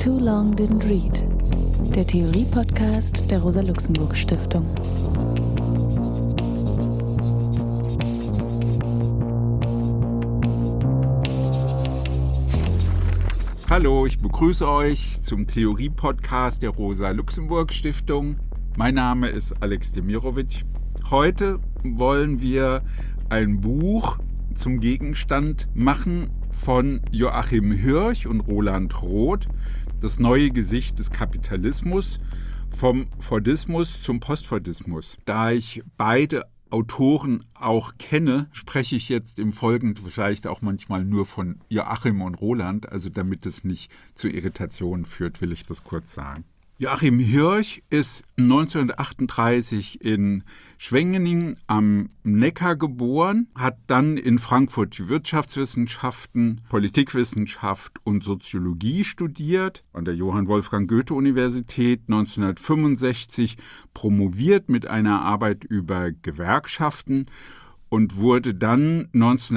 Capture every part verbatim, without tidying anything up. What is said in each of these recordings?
Too Long Didn't Read, der Theorie-Podcast der Rosa-Luxemburg-Stiftung. Hallo, ich begrüße euch zum Theorie-Podcast der Rosa-Luxemburg-Stiftung. Mein Name ist Alex Demirovic. Heute wollen wir ein Buch zum Gegenstand machen von Joachim Hirsch und Roland Roth, das neue Gesicht des Kapitalismus, vom Fordismus zum Postfordismus. Da ich beide Autoren auch kenne, spreche ich jetzt im Folgenden vielleicht auch manchmal nur von Joachim und Roland, also damit es nicht zu Irritationen führt, will ich das kurz sagen. Joachim Hirsch ist neunzehnhundertachtunddreißig in Schwengeningen am Neckar geboren, hat dann in Frankfurt Wirtschaftswissenschaften, Politikwissenschaft und Soziologie studiert, an der Johann Wolfgang Goethe-Universität, neunzehnhundertfünfundsechzig promoviert mit einer Arbeit über Gewerkschaften und wurde dann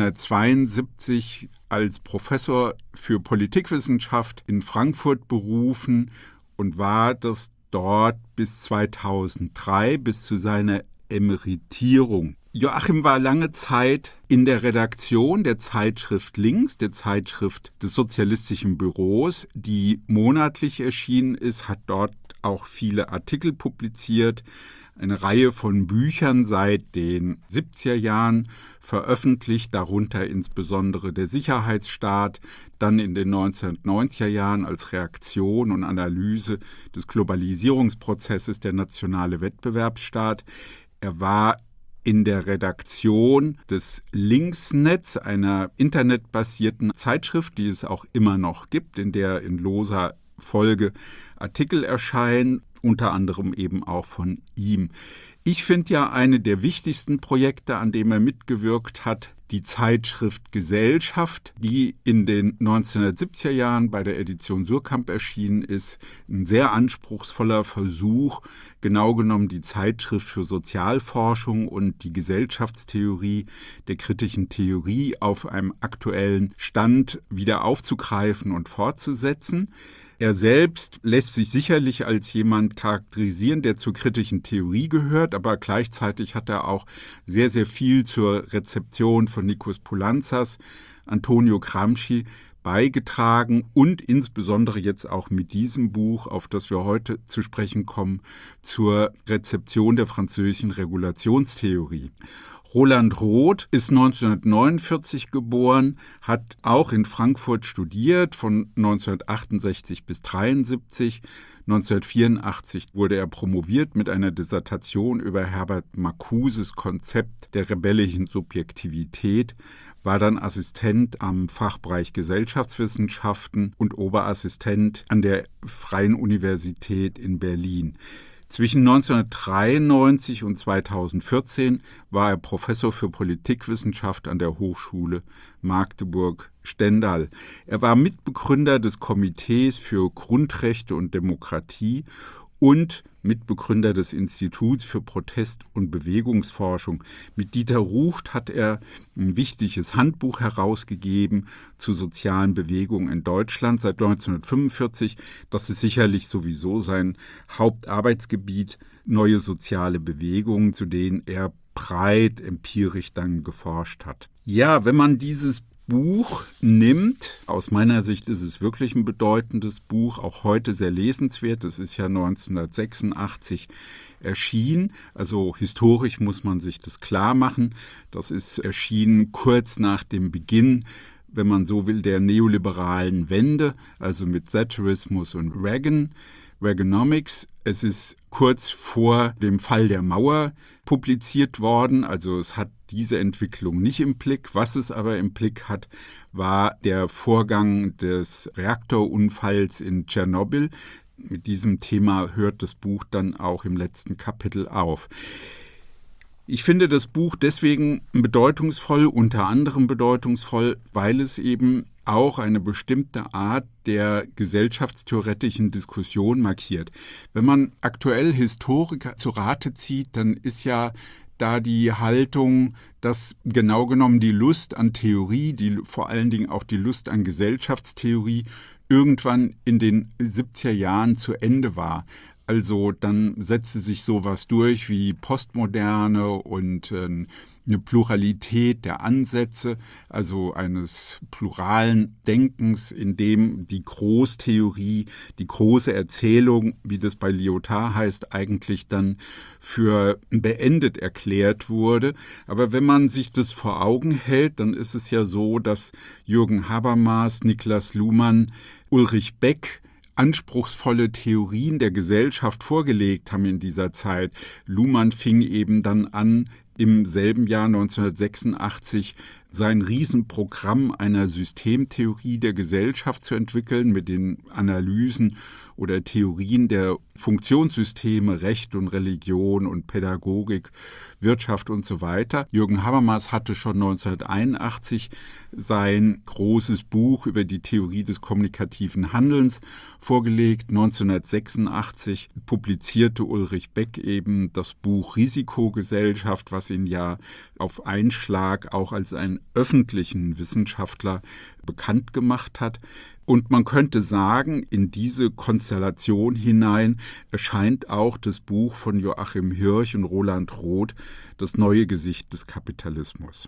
neunzehnhundertzweiundsiebzig als Professor für Politikwissenschaft in Frankfurt berufen und war das dort bis zweitausenddrei, bis zu seiner Emeritierung. Joachim war lange Zeit in der Redaktion der Zeitschrift Links, der Zeitschrift des Sozialistischen Büros, die monatlich erschienen ist, hat dort auch viele Artikel publiziert, eine Reihe von Büchern seit den siebziger Jahren veröffentlicht, darunter insbesondere der Sicherheitsstaat, dann in den neunzehnhundertneunziger Jahren als Reaktion und Analyse des Globalisierungsprozesses der nationale Wettbewerbsstaat. Er war in der Redaktion des Linksnetz, einer internetbasierten Zeitschrift, die es auch immer noch gibt, in der in loser Folge Artikel erscheinen, unter anderem eben auch von ihm. Ich finde ja eine der wichtigsten Projekte, an dem er mitgewirkt hat, die Zeitschrift Gesellschaft, die in den neunzehnhundertsiebziger Jahren bei der Edition Suhrkamp erschienen ist. Ein sehr anspruchsvoller Versuch, genau genommen die Zeitschrift für Sozialforschung und die Gesellschaftstheorie der kritischen Theorie auf einem aktuellen Stand wieder aufzugreifen und fortzusetzen. Er selbst lässt sich sicherlich als jemand charakterisieren, der zur kritischen Theorie gehört, aber gleichzeitig hat er auch sehr, sehr viel zur Rezeption von Nikos Poulantzas, Antonio Gramsci beigetragen und insbesondere jetzt auch mit diesem Buch, auf das wir heute zu sprechen kommen, zur Rezeption der französischen Regulationstheorie. Roland Roth ist neunzehnhundertneunundvierzig geboren, hat auch in Frankfurt studiert, von neunzehnhundertachtundsechzig bis neunzehnhundertdreiundsiebzig. neunzehnhundertvierundachtzig wurde er promoviert mit einer Dissertation über Herbert Marcuses Konzept der rebellischen Subjektivität, war dann Assistent am Fachbereich Gesellschaftswissenschaften und Oberassistent an der Freien Universität in Berlin. Zwischen neunzehnhundertdreiundneunzig und zweitausendvierzehn war er Professor für Politikwissenschaft an der Hochschule Magdeburg-Stendal. Er war Mitbegründer des Komitees für Grundrechte und Demokratie und Mitbegründer des Instituts für Protest- und Bewegungsforschung. Mit Dieter Rucht hat er ein wichtiges Handbuch herausgegeben zu sozialen Bewegungen in Deutschland seit neunzehnhundertfünfundvierzig. Das ist sicherlich sowieso sein Hauptarbeitsgebiet, neue soziale Bewegungen, zu denen er breit empirisch dann geforscht hat. Ja, wenn man dieses Buch nimmt, aus meiner Sicht ist es wirklich ein bedeutendes Buch, auch heute sehr lesenswert. Es ist ja neunzehnhundertsechsundachtzig erschienen, also historisch muss man sich das klar machen. Das ist erschienen kurz nach dem Beginn, wenn man so will, der neoliberalen Wende, also mit Thatcherismus und Reagan. Reaganomics. Es ist kurz vor dem Fall der Mauer publiziert worden, also es hat diese Entwicklung nicht im Blick. Was es aber im Blick hat, war der Vorgang des Reaktorunfalls in Tschernobyl. Mit diesem Thema hört das Buch dann auch im letzten Kapitel auf. Ich finde das Buch deswegen bedeutungsvoll, unter anderem bedeutungsvoll, weil es eben auch eine bestimmte Art der gesellschaftstheoretischen Diskussion markiert. Wenn man aktuell Historiker zu Rate zieht, dann ist ja da die Haltung, dass genau genommen die Lust an Theorie, die, vor allen Dingen auch die Lust an Gesellschaftstheorie irgendwann in den siebziger Jahren zu Ende war. Also dann setzte sich sowas durch wie Postmoderne und äh, eine Pluralität der Ansätze, also eines pluralen Denkens, in dem die Großtheorie, die große Erzählung, wie das bei Lyotard heißt, eigentlich dann für beendet erklärt wurde. Aber wenn man sich das vor Augen hält, dann ist es ja so, dass Jürgen Habermas, Niklas Luhmann, Ulrich Beck anspruchsvolle Theorien der Gesellschaft vorgelegt haben in dieser Zeit. Luhmann fing eben dann an, im selben Jahr neunzehnhundertsechsundachtzig sein Riesenprogramm einer Systemtheorie der Gesellschaft zu entwickeln mit den Analysen oder Theorien der Funktionssysteme Recht und Religion und Pädagogik, Wirtschaft und so weiter. Jürgen Habermas hatte schon neunzehnhunderteinundachtzig sein großes Buch über die Theorie des kommunikativen Handelns vorgelegt. neunzehnhundertsechsundachtzig publizierte Ulrich Beck eben das Buch Risikogesellschaft, was ihn ja auf einen Schlag auch als einen öffentlichen Wissenschaftler bekannt gemacht hat. Und man könnte sagen, in diese Konstellation hinein erscheint auch das Buch von Joachim Hirsch und Roland Roth, Das neue Gesicht des Kapitalismus.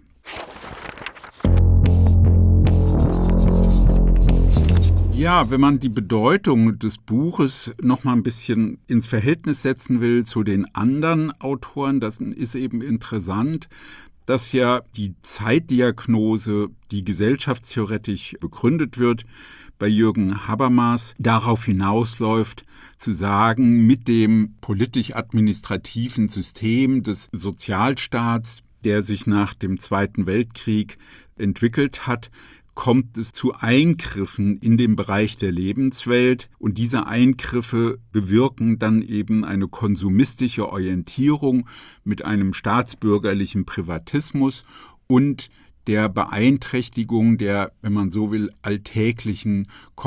Ja, wenn man die Bedeutung des Buches noch mal ein bisschen ins Verhältnis setzen will zu den anderen Autoren, das ist eben interessant, dass ja die Zeitdiagnose, die gesellschaftstheoretisch begründet wird, bei Jürgen Habermas darauf hinausläuft, zu sagen, mit dem politisch-administrativen System des Sozialstaats, der sich nach dem Zweiten Weltkrieg entwickelt hat, kommt es zu Eingriffen in den Bereich der Lebenswelt und diese Eingriffe bewirken dann eben eine konsumistische Orientierung mit einem staatsbürgerlichen Privatismus und der Beeinträchtigung der, wenn man so will, alltäglichen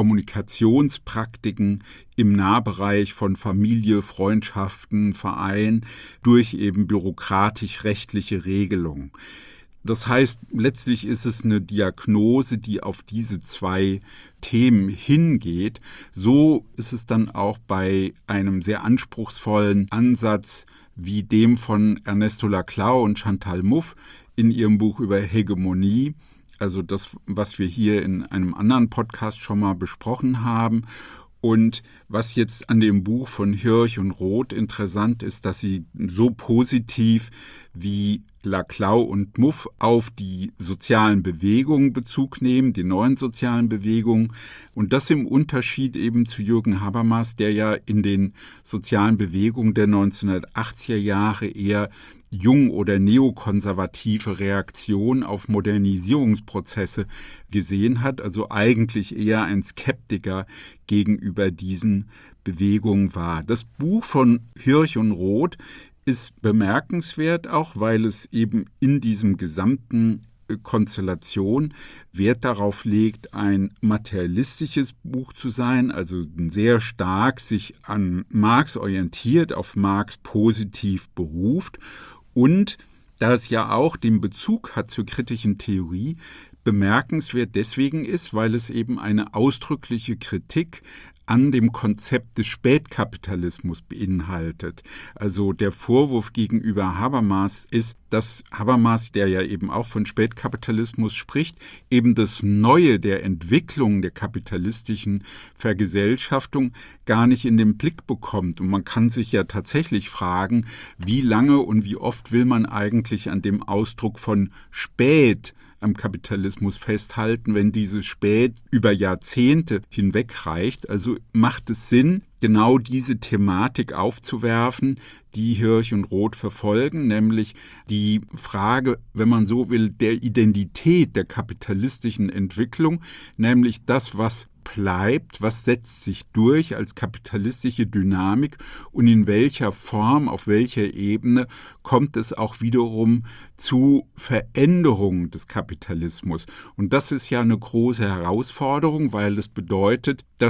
Kommunikationspraktiken im Nahbereich von Familie, Freundschaften, Verein durch eben bürokratisch-rechtliche Regelungen. Das heißt, letztlich ist es eine Diagnose, die auf diese zwei Themen hingeht. So ist es dann auch bei einem sehr anspruchsvollen Ansatz wie dem von Ernesto Laclau und Chantal Mouffe in ihrem Buch über Hegemonie, also das, was wir hier in einem anderen Podcast schon mal besprochen haben. Und was jetzt an dem Buch von Hirsch und Roth interessant ist, dass sie so positiv wie Laclau und Mouffe auf die sozialen Bewegungen Bezug nehmen, die neuen sozialen Bewegungen. Und das im Unterschied eben zu Jürgen Habermas, der ja in den sozialen Bewegungen der neunzehnhundertachtziger Jahre eher jung- oder neokonservative Reaktion auf Modernisierungsprozesse gesehen hat, also eigentlich eher ein Skeptiker gegenüber diesen Bewegungen war. Das Buch von Hirsch und Roth ist bemerkenswert, auch weil es eben in diesem gesamten Konstellation Wert darauf legt, ein materialistisches Buch zu sein, also sehr stark sich an Marx orientiert, auf Marx positiv beruft und da es ja auch den Bezug hat zur kritischen Theorie, bemerkenswert deswegen ist, weil es eben eine ausdrückliche Kritik an dem Konzept des Spätkapitalismus beinhaltet. Also der Vorwurf gegenüber Habermas ist, dass Habermas, der ja eben auch von Spätkapitalismus spricht, eben das Neue der Entwicklung der kapitalistischen Vergesellschaftung gar nicht in den Blick bekommt. Und man kann sich ja tatsächlich fragen, wie lange und wie oft will man eigentlich an dem Ausdruck von spät am Kapitalismus festhalten, wenn dieses Spät über Jahrzehnte hinweg reicht. Also macht es Sinn, genau diese Thematik aufzuwerfen, die Hirsch und Roth verfolgen, nämlich die Frage, wenn man so will, der Identität der kapitalistischen Entwicklung, nämlich das, was bleibt, was setzt sich durch als kapitalistische Dynamik und in welcher Form, auf welcher Ebene kommt es auch wiederum zu Veränderungen des Kapitalismus. Und das ist ja eine große Herausforderung, weil es bedeutet, dass es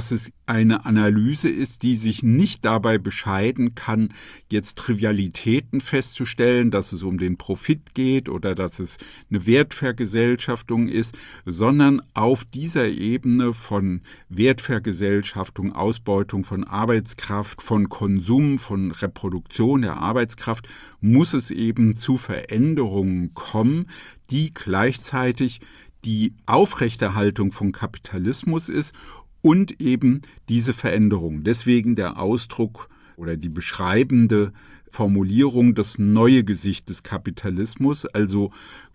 eine Analyse ist, die sich nicht dabei bescheiden kann, jetzt Trivialitäten festzustellen, dass es um den Profit geht oder dass es eine Wertvergesellschaftung ist, sondern auf dieser Ebene von Wertvergesellschaftung, Ausbeutung von Arbeitskraft, von Konsum, von Reproduktion der Arbeitskraft, muss es eben zu Veränderungen kommen, die gleichzeitig die Aufrechterhaltung von Kapitalismus ist und eben diese Veränderung. Deswegen der Ausdruck oder die beschreibende Formulierung, das neue Gesicht des Kapitalismus, also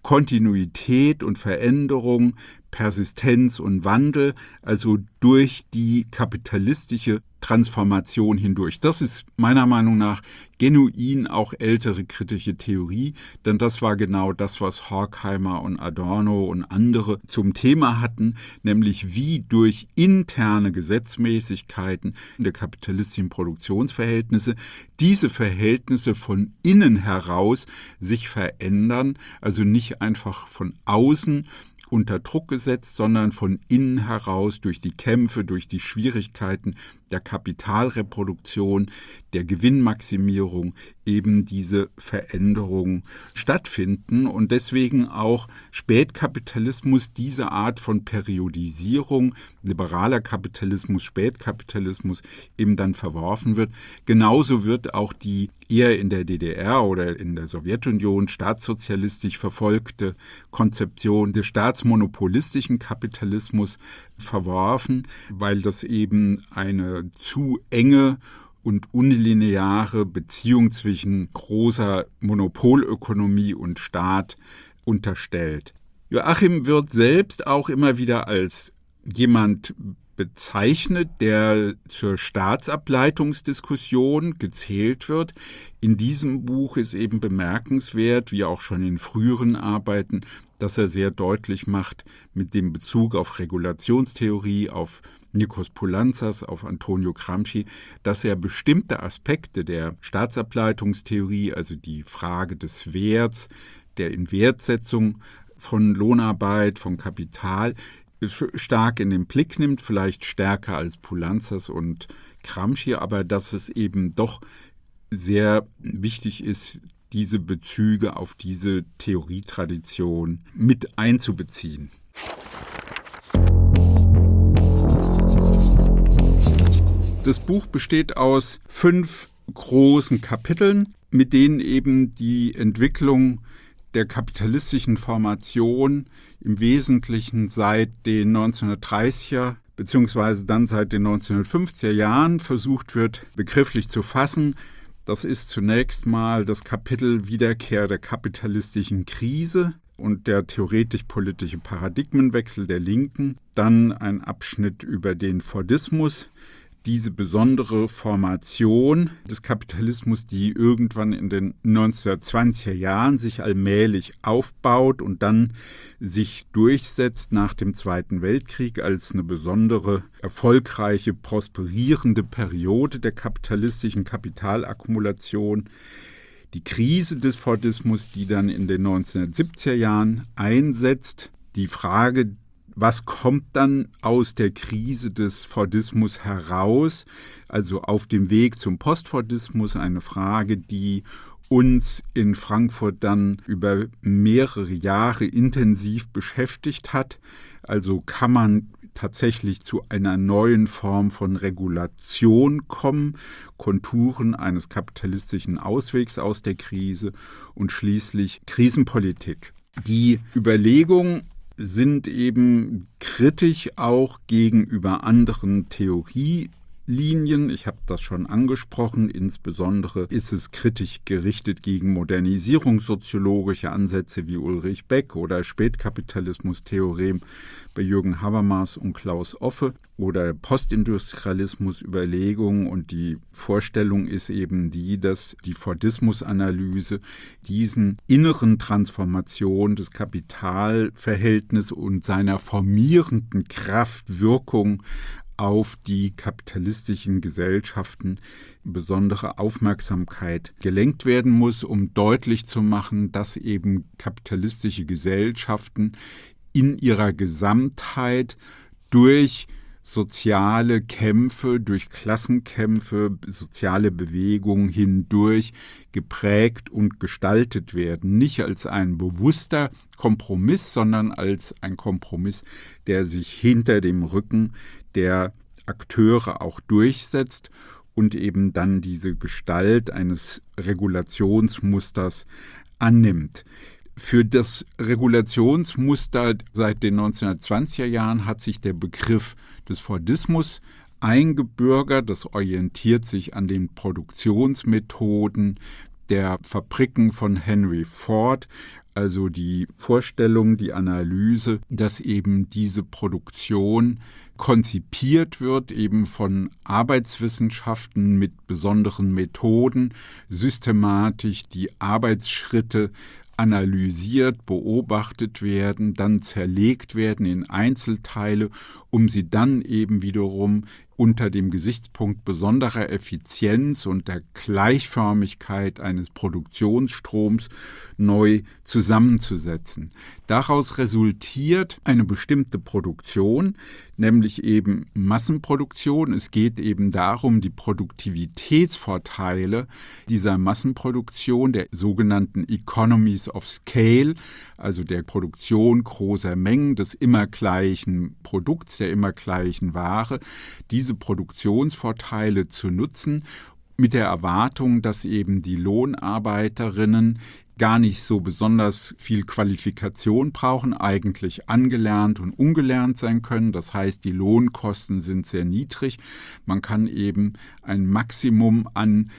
Kontinuität und Veränderung, Persistenz und Wandel, also durch die kapitalistische Transformation hindurch. Das ist meiner Meinung nach genuin auch ältere kritische Theorie, denn das war genau das, was Horkheimer und Adorno und andere zum Thema hatten, nämlich wie durch interne Gesetzmäßigkeiten der kapitalistischen Produktionsverhältnisse diese Verhältnisse von innen heraus sich verändern, also nicht einfach von außen unter Druck gesetzt, sondern von innen heraus durch die Kämpfe, durch die Schwierigkeiten der Kapitalreproduktion, der Gewinnmaximierung eben diese Veränderungen stattfinden und deswegen auch Spätkapitalismus, diese Art von Periodisierung, liberaler Kapitalismus, Spätkapitalismus eben dann verworfen wird. Genauso wird auch die eher in der D D R oder in der Sowjetunion staatssozialistisch verfolgte Konzeption des staatsmonopolistischen Kapitalismus verworfen, weil das eben eine zu enge und unlineare Beziehung zwischen großer Monopolökonomie und Staat unterstellt. Joachim wird selbst auch immer wieder als jemand bezeichnet, der zur Staatsableitungsdiskussion gezählt wird. In diesem Buch ist eben bemerkenswert, wie auch schon in früheren Arbeiten, dass er sehr deutlich macht mit dem Bezug auf Regulationstheorie, auf Nikos Poulantzas, auf Antonio Gramsci, dass er bestimmte Aspekte der Staatsableitungstheorie, also die Frage des Werts, der Inwertsetzung von Lohnarbeit, von Kapital, stark in den Blick nimmt, vielleicht stärker als Poulantzas und Gramsci, aber dass es eben doch sehr wichtig ist, diese Bezüge auf diese Theorietradition mit einzubeziehen. Das Buch besteht aus fünf großen Kapiteln, mit denen eben die Entwicklung der kapitalistischen Formation im Wesentlichen seit den neunzehnhundertdreißiger beziehungsweise dann seit den neunzehnhundertfünfziger Jahren versucht wird, begrifflich zu fassen. Das ist zunächst mal das Kapitel Wiederkehr der kapitalistischen Krise und der theoretisch-politische Paradigmenwechsel der Linken. Dann ein Abschnitt über den Fordismus, diese besondere Formation des Kapitalismus, die irgendwann in den neunzehnhundertzwanziger Jahren sich allmählich aufbaut und dann sich durchsetzt nach dem Zweiten Weltkrieg als eine besondere, erfolgreiche, prosperierende Periode der kapitalistischen Kapitalakkumulation. Die Krise des Fordismus, die dann in den neunzehnhundertsiebziger Jahren einsetzt, die Frage, was kommt dann aus der Krise des Fordismus heraus, also auf dem Weg zum Postfordismus, eine Frage, die uns in Frankfurt dann über mehrere Jahre intensiv beschäftigt hat. Also kann man tatsächlich zu einer neuen Form von Regulation kommen, Konturen eines kapitalistischen Auswegs aus der Krise und schließlich Krisenpolitik. Die Überlegung sind eben kritisch auch gegenüber anderen Theorielinien. Ich habe das schon angesprochen. Insbesondere ist es kritisch gerichtet gegen modernisierungssoziologische Ansätze wie Ulrich Beck oder Spätkapitalismus-Theorem bei Jürgen Habermas und Klaus Offe oder Postindustrialismus-Überlegungen. Und die Vorstellung ist eben die, dass die Fordismus-Analyse diesen inneren Transformation des Kapitalverhältnisses und seiner formierenden Kraftwirkung auf die kapitalistischen Gesellschaften besondere Aufmerksamkeit gelenkt werden muss, um deutlich zu machen, dass eben kapitalistische Gesellschaften in ihrer Gesamtheit durch soziale Kämpfe, durch Klassenkämpfe, soziale Bewegungen hindurch geprägt und gestaltet werden. Nicht als ein bewusster Kompromiss, sondern als ein Kompromiss, der sich hinter dem Rücken der Akteure auch durchsetzt und eben dann diese Gestalt eines Regulationsmusters annimmt. Für das Regulationsmuster seit den neunzehnhundertzwanziger Jahren hat sich der Begriff des Fordismus eingebürgert. Das orientiert sich an den Produktionsmethoden der Fabriken von Henry Ford, also die Vorstellung, die Analyse, dass eben diese Produktion konzipiert wird, eben von Arbeitswissenschaften mit besonderen Methoden, systematisch die Arbeitsschritte analysiert, beobachtet werden, dann zerlegt werden in Einzelteile, um sie dann eben wiederum unter dem Gesichtspunkt besonderer Effizienz und der Gleichförmigkeit eines Produktionsstroms neu zusammenzusetzen. Daraus resultiert eine bestimmte Produktion, nämlich eben Massenproduktion. Es geht eben darum, die Produktivitätsvorteile dieser Massenproduktion, der sogenannten Economies of Scale, also der Produktion großer Mengen des immer gleichen Produkts, der immer gleichen Ware, diese Produktionsvorteile zu nutzen, mit der Erwartung, dass eben die Lohnarbeiterinnen gar nicht so besonders viel Qualifikation brauchen, eigentlich angelernt und ungelernt sein können. Das heißt, die Lohnkosten sind sehr niedrig. Man kann eben ein Maximum an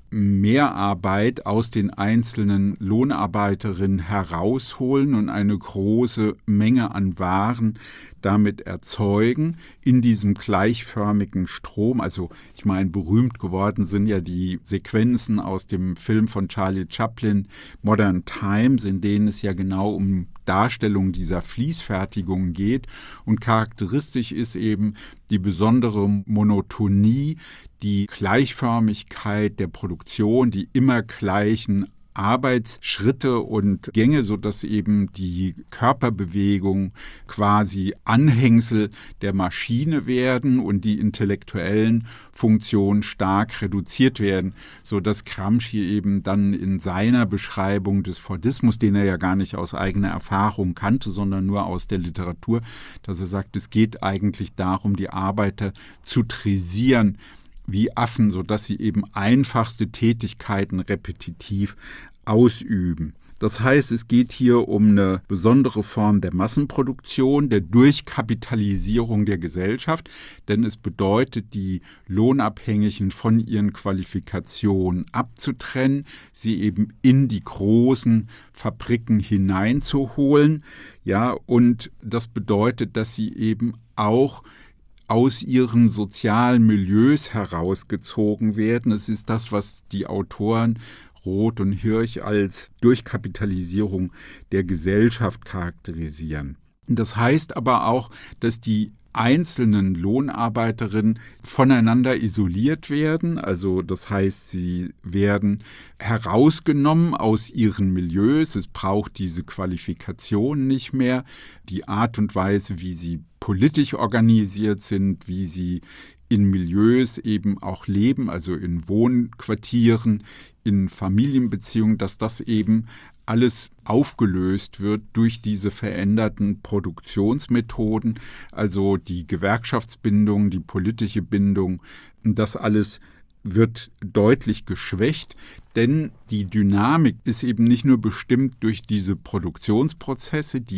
Mehrarbeit aus den einzelnen Lohnarbeiterinnen herausholen und eine große Menge an Waren damit erzeugen in diesem gleichförmigen Strom. Also ich meine, berühmt geworden sind ja die Sequenzen aus dem Film von Charlie Chaplin, Modern Times, in denen es ja genau um Darstellung dieser Fließfertigung geht. Und charakteristisch ist eben die besondere Monotonie, die Gleichförmigkeit der Produktion, die immer gleichen Arbeitsschritte und Gänge, sodass eben die Körperbewegung quasi Anhängsel der Maschine werden und die intellektuellen Funktionen stark reduziert werden, sodass Gramsci eben dann in seiner Beschreibung des Fordismus, den er ja gar nicht aus eigener Erfahrung kannte, sondern nur aus der Literatur, dass er sagt, es geht eigentlich darum, die Arbeiter zu dressieren wie Affen, sodass sie eben einfachste Tätigkeiten repetitiv ausüben. Das heißt, es geht hier um eine besondere Form der Massenproduktion, der Durchkapitalisierung der Gesellschaft, denn es bedeutet, die Lohnabhängigen von ihren Qualifikationen abzutrennen, sie eben in die großen Fabriken hineinzuholen. Ja, und das bedeutet, dass sie eben auch aus ihren sozialen Milieus herausgezogen werden. Es ist das, was die Autoren Roth und Hirsch als Durchkapitalisierung der Gesellschaft charakterisieren. Das heißt aber auch, dass die einzelnen Lohnarbeiterinnen voneinander isoliert werden. Also das heißt, sie werden herausgenommen aus ihren Milieus. Es braucht diese Qualifikation nicht mehr. Die Art und Weise, wie sie politisch organisiert sind, wie sie in Milieus eben auch leben, also in Wohnquartieren, in Familienbeziehungen, dass das eben alles aufgelöst wird durch diese veränderten Produktionsmethoden, also die Gewerkschaftsbindung, die politische Bindung, das alles wird deutlich geschwächt, denn die Dynamik ist eben nicht nur bestimmt durch diese Produktionsprozesse, die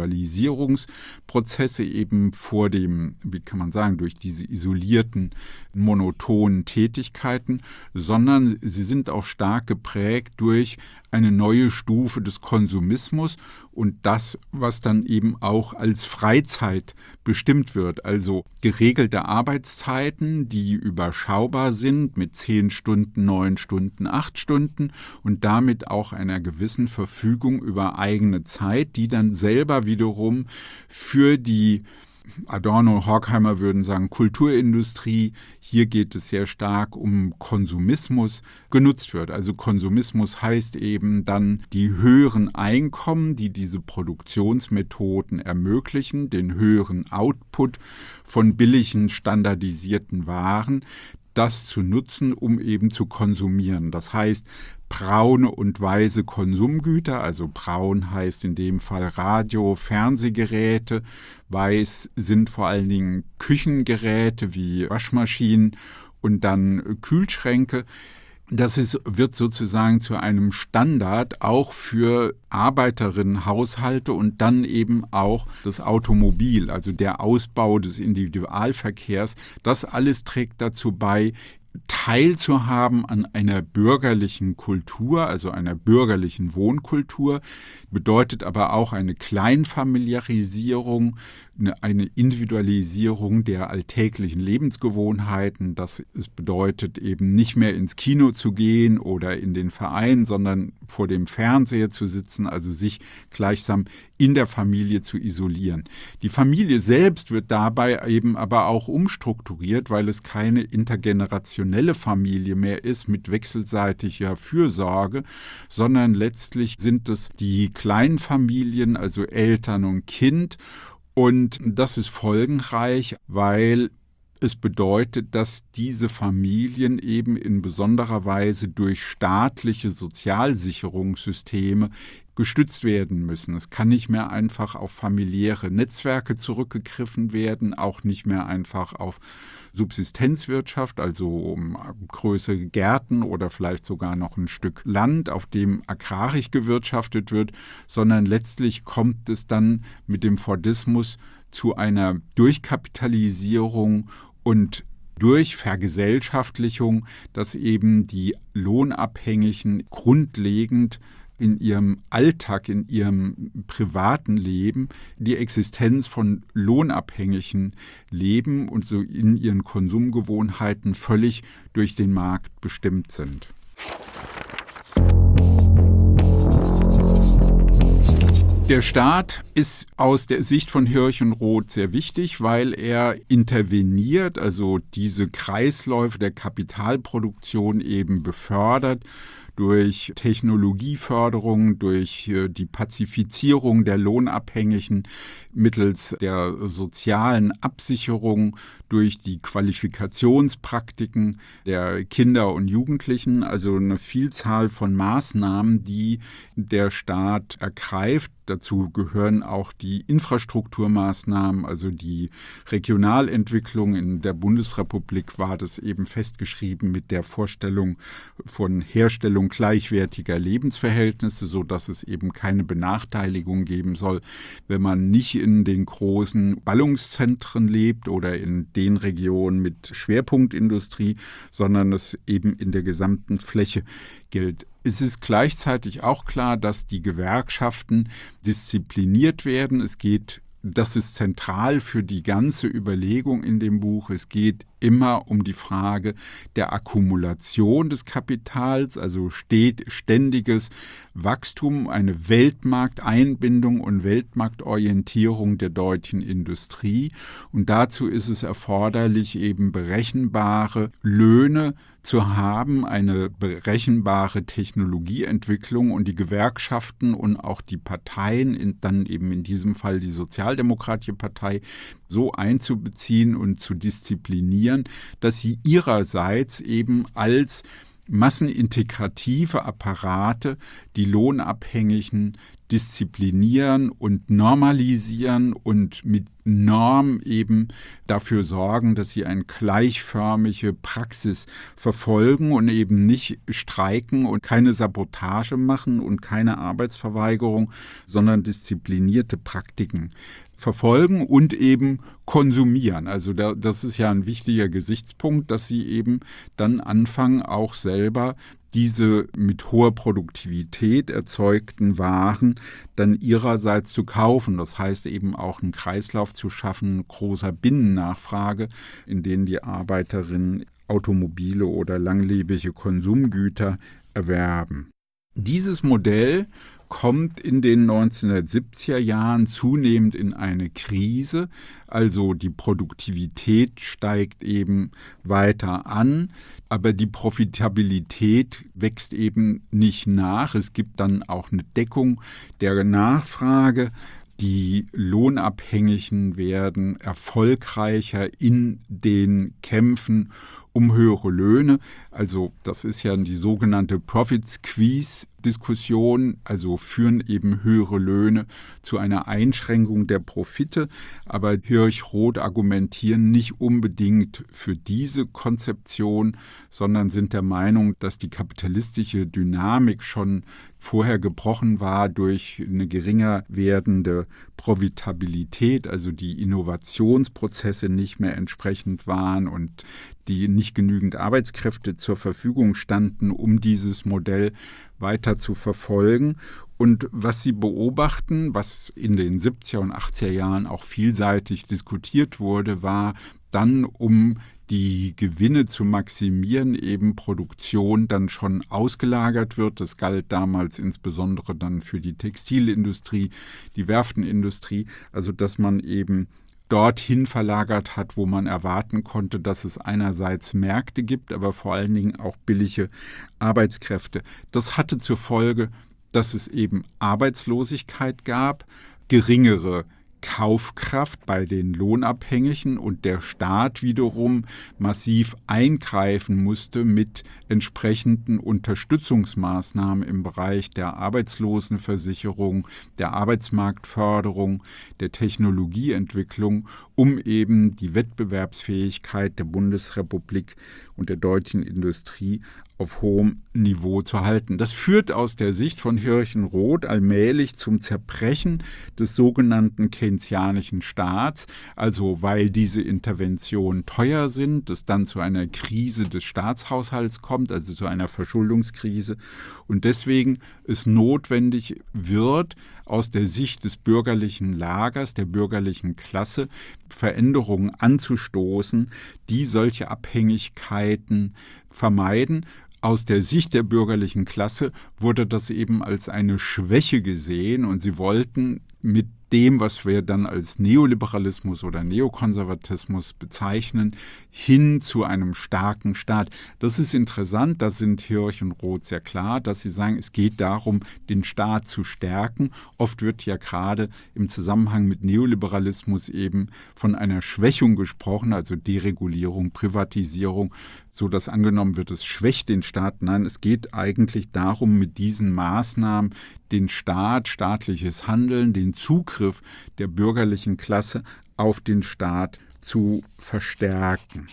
Individualisierungsprozesse eben vor dem, wie kann man sagen, durch diese isolierten, monotonen Tätigkeiten, sondern sie sind auch stark geprägt durch eine neue Stufe des Konsumismus und das, was dann eben auch als Freizeit bestimmt wird, also geregelte Arbeitszeiten, die überschaubar sind mit zehn Stunden, neun Stunden, acht Stunden und damit auch einer gewissen Verfügung über eigene Zeit, die dann selber wiederum für die Adorno und Horkheimer würden sagen Kulturindustrie. Hier geht es sehr stark um Konsumismus, genutzt wird. Also Konsumismus heißt eben dann die höheren Einkommen, die diese Produktionsmethoden ermöglichen, den höheren Output von billigen, standardisierten Waren, das zu nutzen, um eben zu konsumieren. Das heißt, braune und weiße Konsumgüter, also braun heißt in dem Fall Radio, Fernsehgeräte, weiß sind vor allen Dingen Küchengeräte wie Waschmaschinen und dann Kühlschränke. Das ist, wird sozusagen zu einem Standard auch für Arbeiterinnenhaushalte und dann eben auch das Automobil, also der Ausbau des Individualverkehrs. Das alles trägt dazu bei, teilzuhaben an einer bürgerlichen Kultur, also einer bürgerlichen Wohnkultur, bedeutet aber auch eine Kleinfamiliarisierung, eine Individualisierung der alltäglichen Lebensgewohnheiten. Das bedeutet eben nicht mehr ins Kino zu gehen oder in den Verein, sondern vor dem Fernseher zu sitzen, also sich gleichsam in der Familie zu isolieren. Die Familie selbst wird dabei eben aber auch umstrukturiert, weil es keine intergenerationelle Familie mehr ist mit wechselseitiger Fürsorge, sondern letztlich sind es die kleinen Familien, also Eltern und Kind. Und das ist folgenreich, weil es bedeutet, dass diese Familien eben in besonderer Weise durch staatliche Sozialsicherungssysteme gestützt werden müssen. Es kann nicht mehr einfach auf familiäre Netzwerke zurückgegriffen werden, auch nicht mehr einfach auf Subsistenzwirtschaft, also um größere Gärten oder vielleicht sogar noch ein Stück Land, auf dem agrarisch gewirtschaftet wird, sondern letztlich kommt es dann mit dem Fordismus zu einer Durchkapitalisierung und durch Vergesellschaftlichung, dass eben die Lohnabhängigen grundlegend in ihrem Alltag, in ihrem privaten Leben die Existenz von Lohnabhängigen leben und so in ihren Konsumgewohnheiten völlig durch den Markt bestimmt sind. Der Staat ist aus der Sicht von Hirsch und Roth sehr wichtig, weil er interveniert, also diese Kreisläufe der Kapitalproduktion eben befördert durch Technologieförderung, durch die Pazifizierung der Lohnabhängigen mittels der sozialen Absicherung, durch die Qualifikationspraktiken der Kinder und Jugendlichen, also eine Vielzahl von Maßnahmen, die der Staat ergreift. Dazu gehören auch die Infrastrukturmaßnahmen, also die Regionalentwicklung. In der Bundesrepublik war das eben festgeschrieben mit der Vorstellung von Herstellung gleichwertiger Lebensverhältnisse, sodass es eben keine Benachteiligung geben soll, wenn man nicht in den großen Ballungszentren lebt oder in den Regionen mit Schwerpunktindustrie, sondern es eben in der gesamten Fläche gilt. Es ist gleichzeitig auch klar, dass die Gewerkschaften diszipliniert werden. Es geht, das ist zentral für die ganze Überlegung in dem Buch. Es geht immer um die Frage der Akkumulation des Kapitals, also steht ständiges Wachstum, eine Weltmarkteinbindung und Weltmarktorientierung der deutschen Industrie. Und dazu ist es erforderlich, eben berechenbare Löhne zu haben, eine berechenbare Technologieentwicklung, und die Gewerkschaften und auch die Parteien, in, dann eben in diesem Fall die Sozialdemokratische Partei, so einzubeziehen und zu disziplinieren, dass sie ihrerseits eben als massenintegrative Apparate die Lohnabhängigen disziplinieren und normalisieren und mit Norm eben dafür sorgen, dass sie eine gleichförmige Praxis verfolgen und eben nicht streiken und keine Sabotage machen und keine Arbeitsverweigerung, sondern disziplinierte Praktiken verfolgen und eben konsumieren. Also da, das ist ja ein wichtiger Gesichtspunkt, dass sie eben dann anfangen, auch selber diese mit hoher Produktivität erzeugten Waren dann ihrerseits zu kaufen. Das heißt eben auch einen Kreislauf zu schaffen, großer Binnennachfrage, in denen die Arbeiterinnen Automobile oder langlebige Konsumgüter erwerben. Dieses Modell kommt in den neunzehnhundertsiebziger Jahren zunehmend in eine Krise. Also die Produktivität steigt eben weiter an, aber die Profitabilität wächst eben nicht nach. Es gibt dann auch eine Deckung der Nachfrage. Die Lohnabhängigen werden erfolgreicher in den Kämpfen um höhere Löhne. Also das ist ja die sogenannte Profit-Squeeze-Diskussion, also führen eben höhere Löhne zu einer Einschränkung der Profite. Aber Hirsch-Roth argumentieren nicht unbedingt für diese Konzeption, sondern sind der Meinung, dass die kapitalistische Dynamik schon vorher gebrochen war durch eine geringer werdende Profitabilität, also die Innovationsprozesse nicht mehr entsprechend waren und die nicht genügend Arbeitskräfte zur Verfügung standen, um dieses Modell weiter zu verfolgen. Und was sie beobachten, was in den siebziger und achtziger Jahren auch vielseitig diskutiert wurde, war dann, um die Gewinne zu maximieren, eben Produktion dann schon ausgelagert wird. Das galt damals insbesondere dann für die Textilindustrie, die Werftenindustrie, also dass man eben dorthin verlagert hat, wo man erwarten konnte, dass es einerseits Märkte gibt, aber vor allen Dingen auch billige Arbeitskräfte. Das hatte zur Folge, dass es eben Arbeitslosigkeit gab, geringere Kaufkraft bei den Lohnabhängigen und der Staat wiederum massiv eingreifen musste mit entsprechenden Unterstützungsmaßnahmen im Bereich der Arbeitslosenversicherung, der Arbeitsmarktförderung, der Technologieentwicklung, um eben die Wettbewerbsfähigkeit der Bundesrepublik und der deutschen Industrie auf hohem Niveau zu halten. Das führt aus der Sicht von Hirsch-Roth allmählich zum Zerbrechen des sogenannten keynesianischen Staats, also weil diese Interventionen teuer sind, es dann zu einer Krise des Staatshaushalts kommt, also zu einer Verschuldungskrise und deswegen es notwendig wird, aus der Sicht des bürgerlichen Lagers, der bürgerlichen Klasse, Veränderungen anzustoßen, die solche Abhängigkeiten vermeiden. Aus der Sicht der bürgerlichen Klasse wurde das eben als eine Schwäche gesehen und sie wollten mit dem, was wir dann als Neoliberalismus oder Neokonservatismus bezeichnen, hin zu einem starken Staat. Das ist interessant, da sind Hirsch und Roth sehr klar, dass sie sagen, es geht darum, den Staat zu stärken. Oft wird ja gerade im Zusammenhang mit Neoliberalismus eben von einer Schwächung gesprochen, also Deregulierung, Privatisierung, so dass angenommen wird, es schwächt den Staat. Nein, es geht eigentlich darum, mit diesen Maßnahmen den Staat, staatliches Handeln, den Zugriff der bürgerlichen Klasse auf den Staat zu verstärken.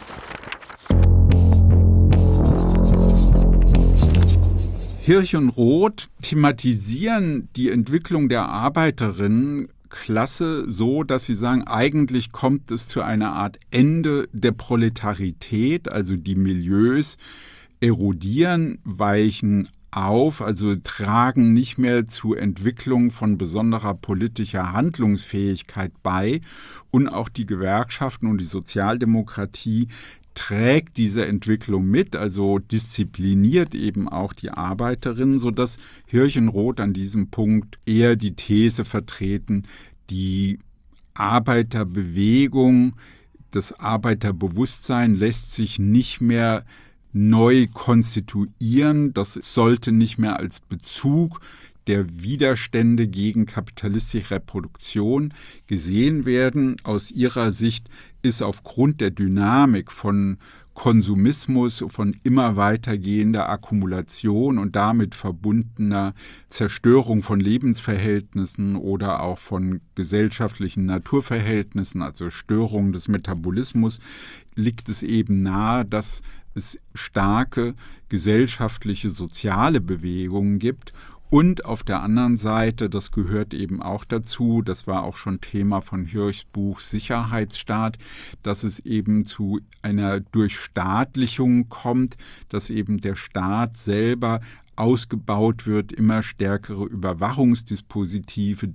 Hirsch und Roth thematisieren die Entwicklung der Arbeiterinnenklasse so, dass sie sagen, eigentlich kommt es zu einer Art Ende der Proletarität, also die Milieus erodieren, weichen auf, also tragen nicht mehr zur Entwicklung von besonderer politischer Handlungsfähigkeit bei und auch die Gewerkschaften und die Sozialdemokratie trägt diese Entwicklung mit, also diszipliniert eben auch die Arbeiterinnen, sodass Hirsch und Roth an diesem Punkt eher die These vertreten, die Arbeiterbewegung, das Arbeiterbewusstsein lässt sich nicht mehr neu konstituieren. Das sollte nicht mehr als Bezug der Widerstände gegen kapitalistische Reproduktion gesehen werden. Aus ihrer Sicht ist aufgrund der Dynamik von Konsumismus, von immer weitergehender Akkumulation und damit verbundener Zerstörung von Lebensverhältnissen oder auch von gesellschaftlichen Naturverhältnissen, also Störung des Metabolismus, liegt es eben nahe, dass es starke gesellschaftliche, soziale Bewegungen gibt. Und auf der anderen Seite, das gehört eben auch dazu, das war auch schon Thema von Hirschs Buch Sicherheitsstaat, dass es eben zu einer Durchstaatlichung kommt, dass eben der Staat selber ausgebaut wird, immer stärkere Überwachungsdispositive,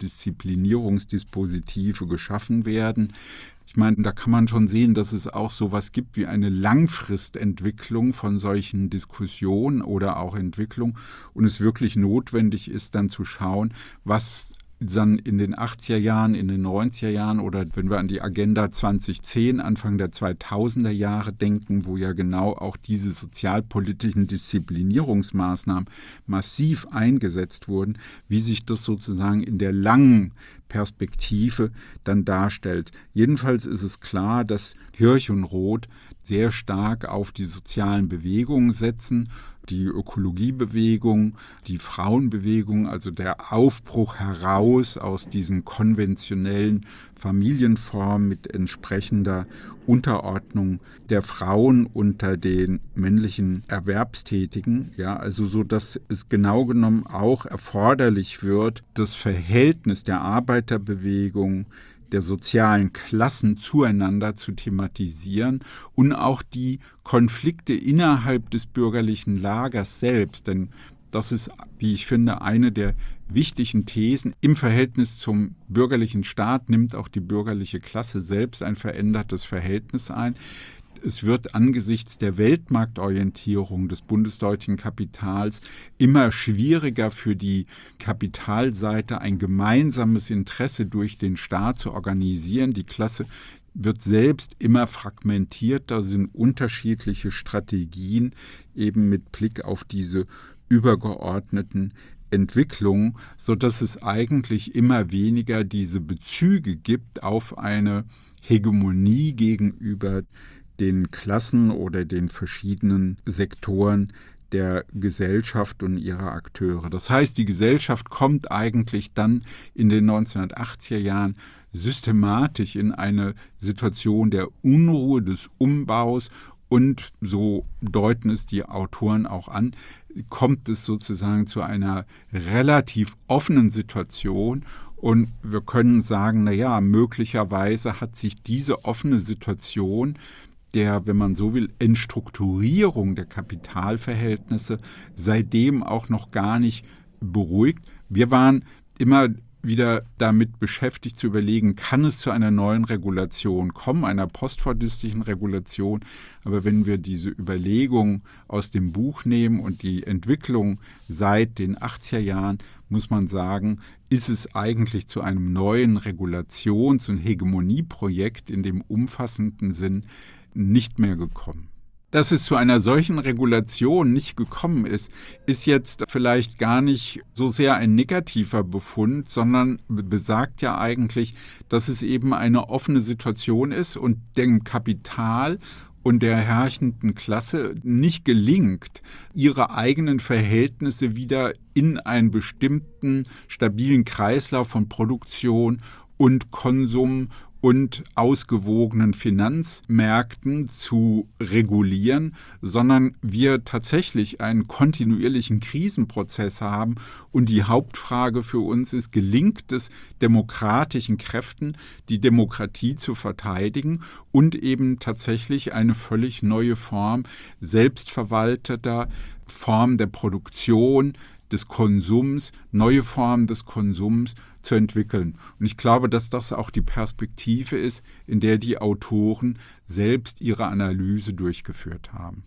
Disziplinierungsdispositive geschaffen werden. Ich meine, da kann man schon sehen, dass es auch sowas gibt wie eine Langfristentwicklung von solchen Diskussionen oder auch Entwicklung und es wirklich notwendig ist, dann zu schauen, was dann in den achtziger Jahren, in den neunziger Jahren oder wenn wir an die Agenda zwanzig zehn, Anfang der zweitausender Jahre denken, wo ja genau auch diese sozialpolitischen Disziplinierungsmaßnahmen massiv eingesetzt wurden, wie sich das sozusagen in der langen Perspektive dann darstellt. Jedenfalls ist es klar, dass Hirsch und Roth sehr stark auf die sozialen Bewegungen setzen, die Ökologiebewegung, die Frauenbewegung, also der Aufbruch heraus aus diesen konventionellen Familienformen mit entsprechender Unterordnung der Frauen unter den männlichen Erwerbstätigen, ja, also so, dass es genau genommen auch erforderlich wird, das Verhältnis der Arbeiterbewegung, der sozialen Klassen zueinander zu thematisieren und auch die Konflikte innerhalb des bürgerlichen Lagers selbst. Denn das ist, wie ich finde, eine der wichtigen Thesen. Im Verhältnis zum bürgerlichen Staat nimmt auch die bürgerliche Klasse selbst ein verändertes Verhältnis ein. Es wird angesichts der Weltmarktorientierung des bundesdeutschen Kapitals immer schwieriger für die Kapitalseite, ein gemeinsames Interesse durch den Staat zu organisieren. Die Klasse wird selbst immer fragmentierter, sind unterschiedliche Strategien eben mit Blick auf diese übergeordneten Entwicklungen, sodass es eigentlich immer weniger diese Bezüge gibt auf eine Hegemonie gegenüber den Klassen oder den verschiedenen Sektoren der Gesellschaft und ihrer Akteure. Das heißt, die Gesellschaft kommt eigentlich dann in den neunzehnhundertachtziger Jahren systematisch in eine Situation der Unruhe, des Umbaus und, so deuten es die Autoren auch an, kommt es sozusagen zu einer relativ offenen Situation. Und wir können sagen, naja, möglicherweise hat sich diese offene Situation der, wenn man so will, Entstrukturierung der Kapitalverhältnisse seitdem auch noch gar nicht beruhigt. Wir waren immer wieder damit beschäftigt zu überlegen, kann es zu einer neuen Regulation kommen, einer postfordistischen Regulation. Aber wenn wir diese Überlegung aus dem Buch nehmen und die Entwicklung seit den achtziger Jahren, muss man sagen, ist es eigentlich zu einem neuen Regulations- und Hegemonieprojekt in dem umfassenden Sinn nicht mehr gekommen. Dass es zu einer solchen Regulation nicht gekommen ist, ist jetzt vielleicht gar nicht so sehr ein negativer Befund, sondern besagt ja eigentlich, dass es eben eine offene Situation ist und dem Kapital und der herrschenden Klasse nicht gelingt, ihre eigenen Verhältnisse wieder in einen bestimmten stabilen Kreislauf von Produktion und Konsum und ausgewogenen Finanzmärkten zu regulieren, sondern wir tatsächlich einen kontinuierlichen Krisenprozess haben. Und die Hauptfrage für uns ist, gelingt es demokratischen Kräften, die Demokratie zu verteidigen und eben tatsächlich eine völlig neue Form selbstverwalteter Form der Produktion, des Konsums, neue Formen des Konsums zu entwickeln. Und ich glaube, dass das auch die Perspektive ist, in der die Autoren selbst ihre Analyse durchgeführt haben.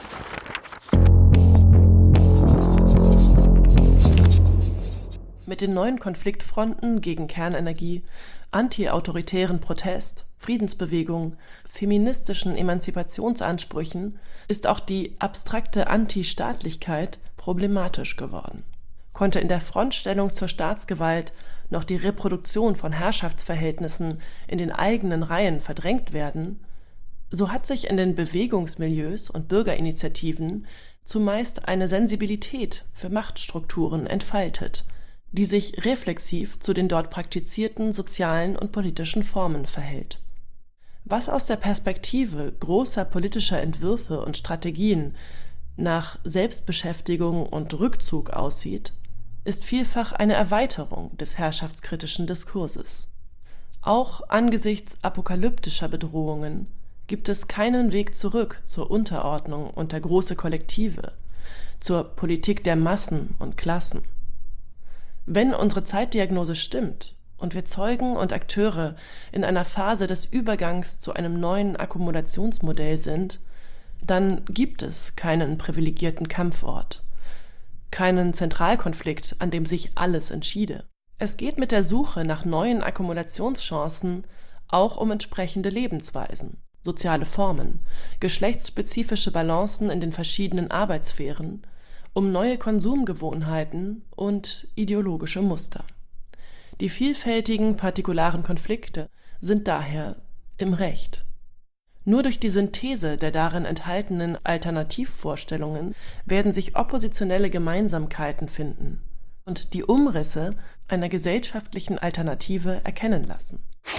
Mit den neuen Konfliktfronten gegen Kernenergie, antiautoritären Protest, Friedensbewegung, feministischen Emanzipationsansprüchen ist auch die abstrakte Antistaatlichkeit problematisch geworden. Konnte in der Frontstellung zur Staatsgewalt noch die Reproduktion von Herrschaftsverhältnissen in den eigenen Reihen verdrängt werden, so hat sich in den Bewegungsmilieus und Bürgerinitiativen zumeist eine Sensibilität für Machtstrukturen entfaltet, die sich reflexiv zu den dort praktizierten sozialen und politischen Formen verhält. Was aus der Perspektive großer politischer Entwürfe und Strategien nach Selbstbeschäftigung und Rückzug aussieht, ist vielfach eine Erweiterung des herrschaftskritischen Diskurses. Auch angesichts apokalyptischer Bedrohungen gibt es keinen Weg zurück zur Unterordnung unter große Kollektive, zur Politik der Massen und Klassen. Wenn unsere Zeitdiagnose stimmt und wir Zeugen und Akteure in einer Phase des Übergangs zu einem neuen Akkumulationsmodell sind, dann gibt es keinen privilegierten Kampfort, keinen Zentralkonflikt, an dem sich alles entschiede. Es geht mit der Suche nach neuen Akkumulationschancen auch um entsprechende Lebensweisen, soziale Formen, geschlechtsspezifische Balancen in den verschiedenen Arbeitssphären, um neue Konsumgewohnheiten und ideologische Muster. Die vielfältigen partikularen Konflikte sind daher im Recht. Nur durch die Synthese der darin enthaltenen Alternativvorstellungen werden sich oppositionelle Gemeinsamkeiten finden und die Umrisse einer gesellschaftlichen Alternative erkennen lassen.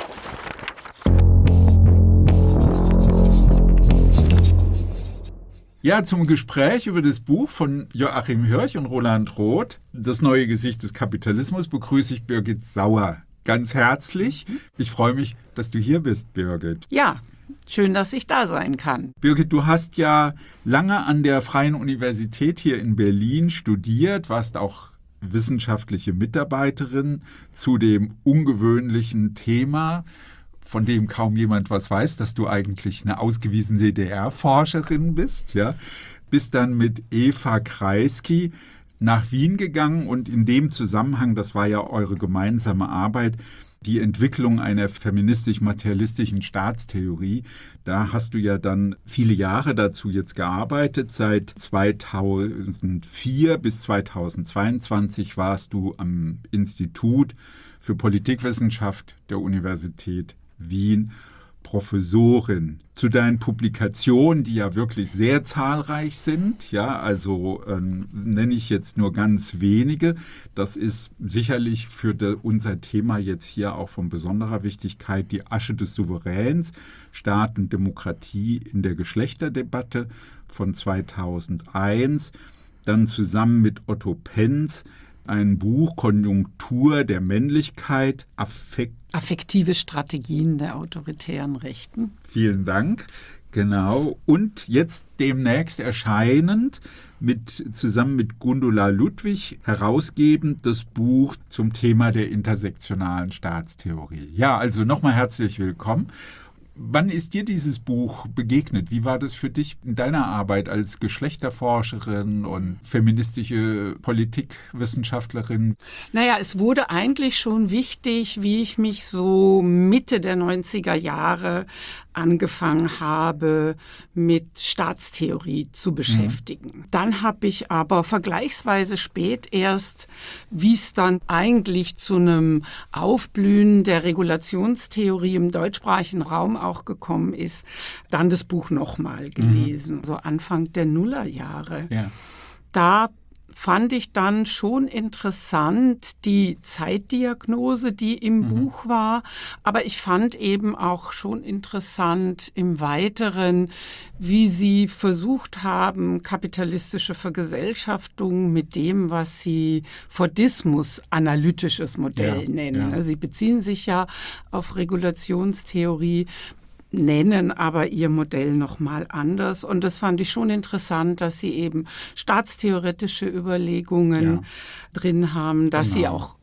Ja, zum Gespräch über das Buch von Joachim Hirsch und Roland Roth, Das neue Gesicht des Kapitalismus, begrüße ich Birgit Sauer ganz herzlich. Ich freue mich, dass du hier bist, Birgit. Ja, schön, dass ich da sein kann. Birgit, du hast ja lange an der Freien Universität hier in Berlin studiert, warst auch wissenschaftliche Mitarbeiterin zu dem ungewöhnlichen Thema, von dem kaum jemand was weiß, dass du eigentlich eine ausgewiesene D D R-Forscherin bist, ja, bist dann mit Eva Kreisky nach Wien gegangen und in dem Zusammenhang, das war ja eure gemeinsame Arbeit, die Entwicklung einer feministisch-materialistischen Staatstheorie. Da hast du ja dann viele Jahre dazu jetzt gearbeitet. Seit zweitausendvier bis zweitausendzweiundzwanzig warst du am Institut für Politikwissenschaft der Universität Wien Professorin. Zu deinen Publikationen, die ja wirklich sehr zahlreich sind, ja, also äh, nenne ich jetzt nur ganz wenige. Das ist sicherlich für de, unser Thema jetzt hier auch von besonderer Wichtigkeit die Asche des Souveräns, Staat und Demokratie in der Geschlechterdebatte von zweitausendeins. Dann zusammen mit Otto Penz ein Buch Konjunktur der Männlichkeit, Affekt Affektive Strategien der autoritären Rechten. Vielen Dank. Genau. Und jetzt demnächst erscheinend mit, zusammen mit Gundula Ludwig herausgebend das Buch zum Thema der intersektionalen Staatstheorie. Ja, also nochmal herzlich willkommen. Wann ist dir dieses Buch begegnet? Wie war das für dich in deiner Arbeit als Geschlechterforscherin und feministische Politikwissenschaftlerin? Naja, es wurde eigentlich schon wichtig, wie ich mich so Mitte der neunziger Jahre angefangen habe, mit Staatstheorie zu beschäftigen. Mhm. Dann habe ich aber vergleichsweise spät erst, wie es dann eigentlich zu einem Aufblühen der Regulationstheorie im deutschsprachigen Raum auch gekommen ist, dann das Buch nochmal gelesen, mhm. so Anfang der Nullerjahre. Ja. Da fand ich dann schon interessant die Zeitdiagnose, die im mhm. Buch war. Aber ich fand eben auch schon interessant im Weiteren, wie sie versucht haben, kapitalistische Vergesellschaftung mit dem, was sie Fordismus, analytisches Modell ja, nennen. Ja. Sie beziehen sich ja auf Regulationstheorie, nennen aber ihr Modell nochmal anders. Und das fand ich schon interessant, dass sie eben staatstheoretische Überlegungen ja. drin haben, dass genau. sie auch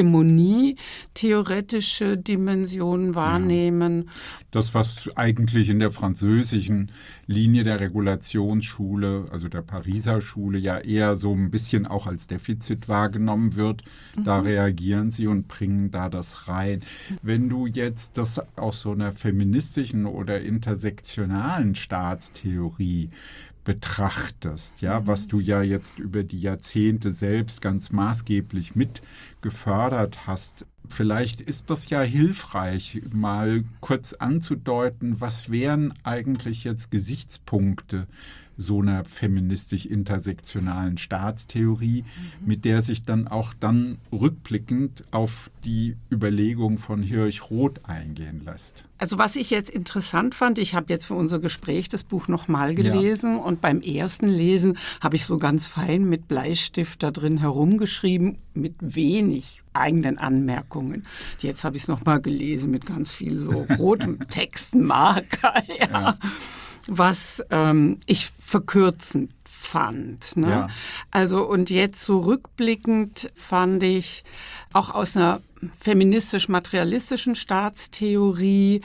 Hegemonie-theoretische Dimensionen wahrnehmen. Ja. Das, was eigentlich in der französischen Linie der Regulationsschule, also der Pariser Schule, ja eher so ein bisschen auch als Defizit wahrgenommen wird, mhm. da reagieren sie und bringen da das rein. Wenn du jetzt das aus so einer feministischen oder intersektionalen Staatstheorie betrachtest, ja, mhm. was du ja jetzt über die Jahrzehnte selbst ganz maßgeblich mit gefördert hast. Vielleicht ist das ja hilfreich, mal kurz anzudeuten, was wären eigentlich jetzt Gesichtspunkte so einer feministisch-intersektionalen Staatstheorie, mhm. mit der sich dann auch dann rückblickend auf die Überlegung von Hirsch-Roth eingehen lässt. Also was ich jetzt interessant fand, ich habe jetzt für unser Gespräch das Buch nochmal gelesen ja. und beim ersten Lesen habe ich so ganz fein mit Bleistift da drin herumgeschrieben, mit wenig eigenen Anmerkungen. Jetzt habe ich es nochmal gelesen mit ganz viel so rotem Textmarker. ja. ja. Was ähm, ich verkürzend fand. Ne? Ja. Also und jetzt so rückblickend fand ich auch aus einer feministisch-materialistischen Staatstheorie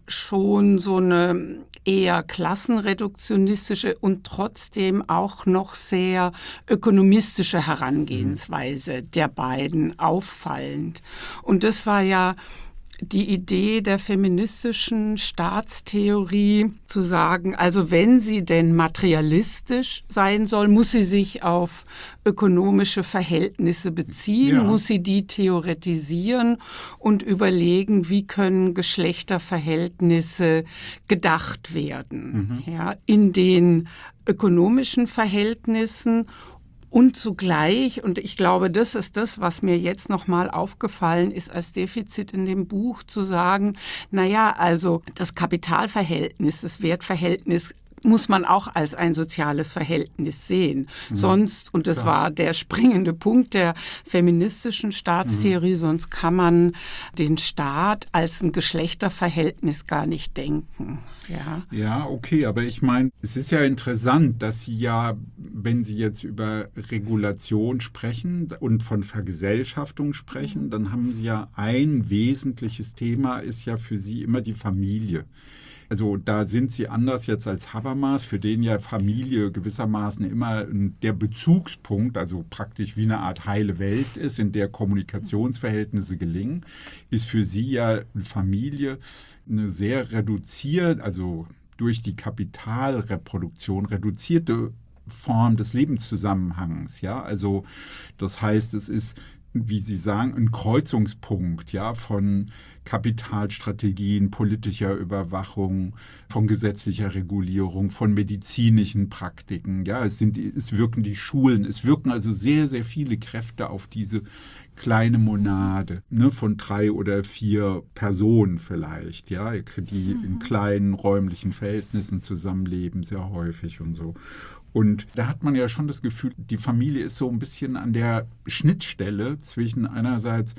schon so eine eher klassenreduktionistische und trotzdem auch noch sehr ökonomistische Herangehensweise der beiden auffallend. Und das war ja die Idee der feministischen Staatstheorie, zu sagen, also wenn sie denn materialistisch sein soll, muss sie sich auf ökonomische Verhältnisse beziehen, ja. muss sie die theoretisieren und überlegen, wie können Geschlechterverhältnisse gedacht werden, mhm. ja, in den ökonomischen Verhältnissen. Und zugleich, und ich glaube, das ist das, was mir jetzt nochmal aufgefallen ist als Defizit in dem Buch, zu sagen, naja, also das Kapitalverhältnis, das Wertverhältnis muss man auch als ein soziales Verhältnis sehen. Mhm. Sonst, und das Klar. war der springende Punkt der feministischen Staatstheorie, mhm. sonst kann man den Staat als ein Geschlechterverhältnis gar nicht denken. Ja. ja, okay, aber ich meine, es ist ja interessant, dass Sie ja, wenn Sie jetzt über Regulation sprechen und von Vergesellschaftung sprechen, mhm. dann haben Sie ja ein wesentliches Thema, ist ja für Sie immer die Familie. Also da sind Sie anders jetzt als Habermas, für den ja Familie gewissermaßen immer der Bezugspunkt, also praktisch wie eine Art heile Welt ist, in der Kommunikationsverhältnisse gelingen, ist für Sie ja Familie eine sehr reduziert, also durch die Kapitalreproduktion reduzierte Form des Lebenszusammenhangs. Ja? Also das heißt, es ist, wie Sie sagen, ein Kreuzungspunkt, ja, von Kapitalstrategien, politischer Überwachung, von gesetzlicher Regulierung, von medizinischen Praktiken. Ja, es sind, es wirken die Schulen, es wirken also sehr, sehr viele Kräfte auf diese kleine Monade, ne, von drei oder vier Personen vielleicht, ja, die mhm. in kleinen räumlichen Verhältnissen zusammenleben, sehr häufig und so. Und da hat man ja schon das Gefühl, die Familie ist so ein bisschen an der Schnittstelle zwischen einerseits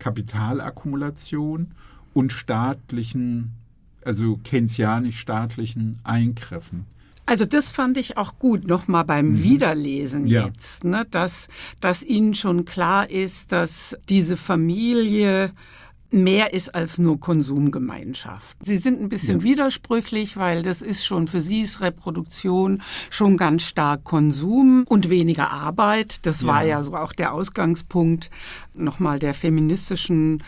Kapitalakkumulation und staatlichen, also keynesianisch-staatlichen Eingriffen. Also das fand ich auch gut, nochmal beim mhm. Wiederlesen ja. jetzt, ne, dass, dass Ihnen schon klar ist, dass diese Familie mehr ist als nur Konsumgemeinschaft. Sie sind ein bisschen ja. widersprüchlich, weil das ist schon für Sie ist Reproduktion schon ganz stark Konsum und weniger Arbeit. Das ja. war ja so auch der Ausgangspunkt nochmal der feministischen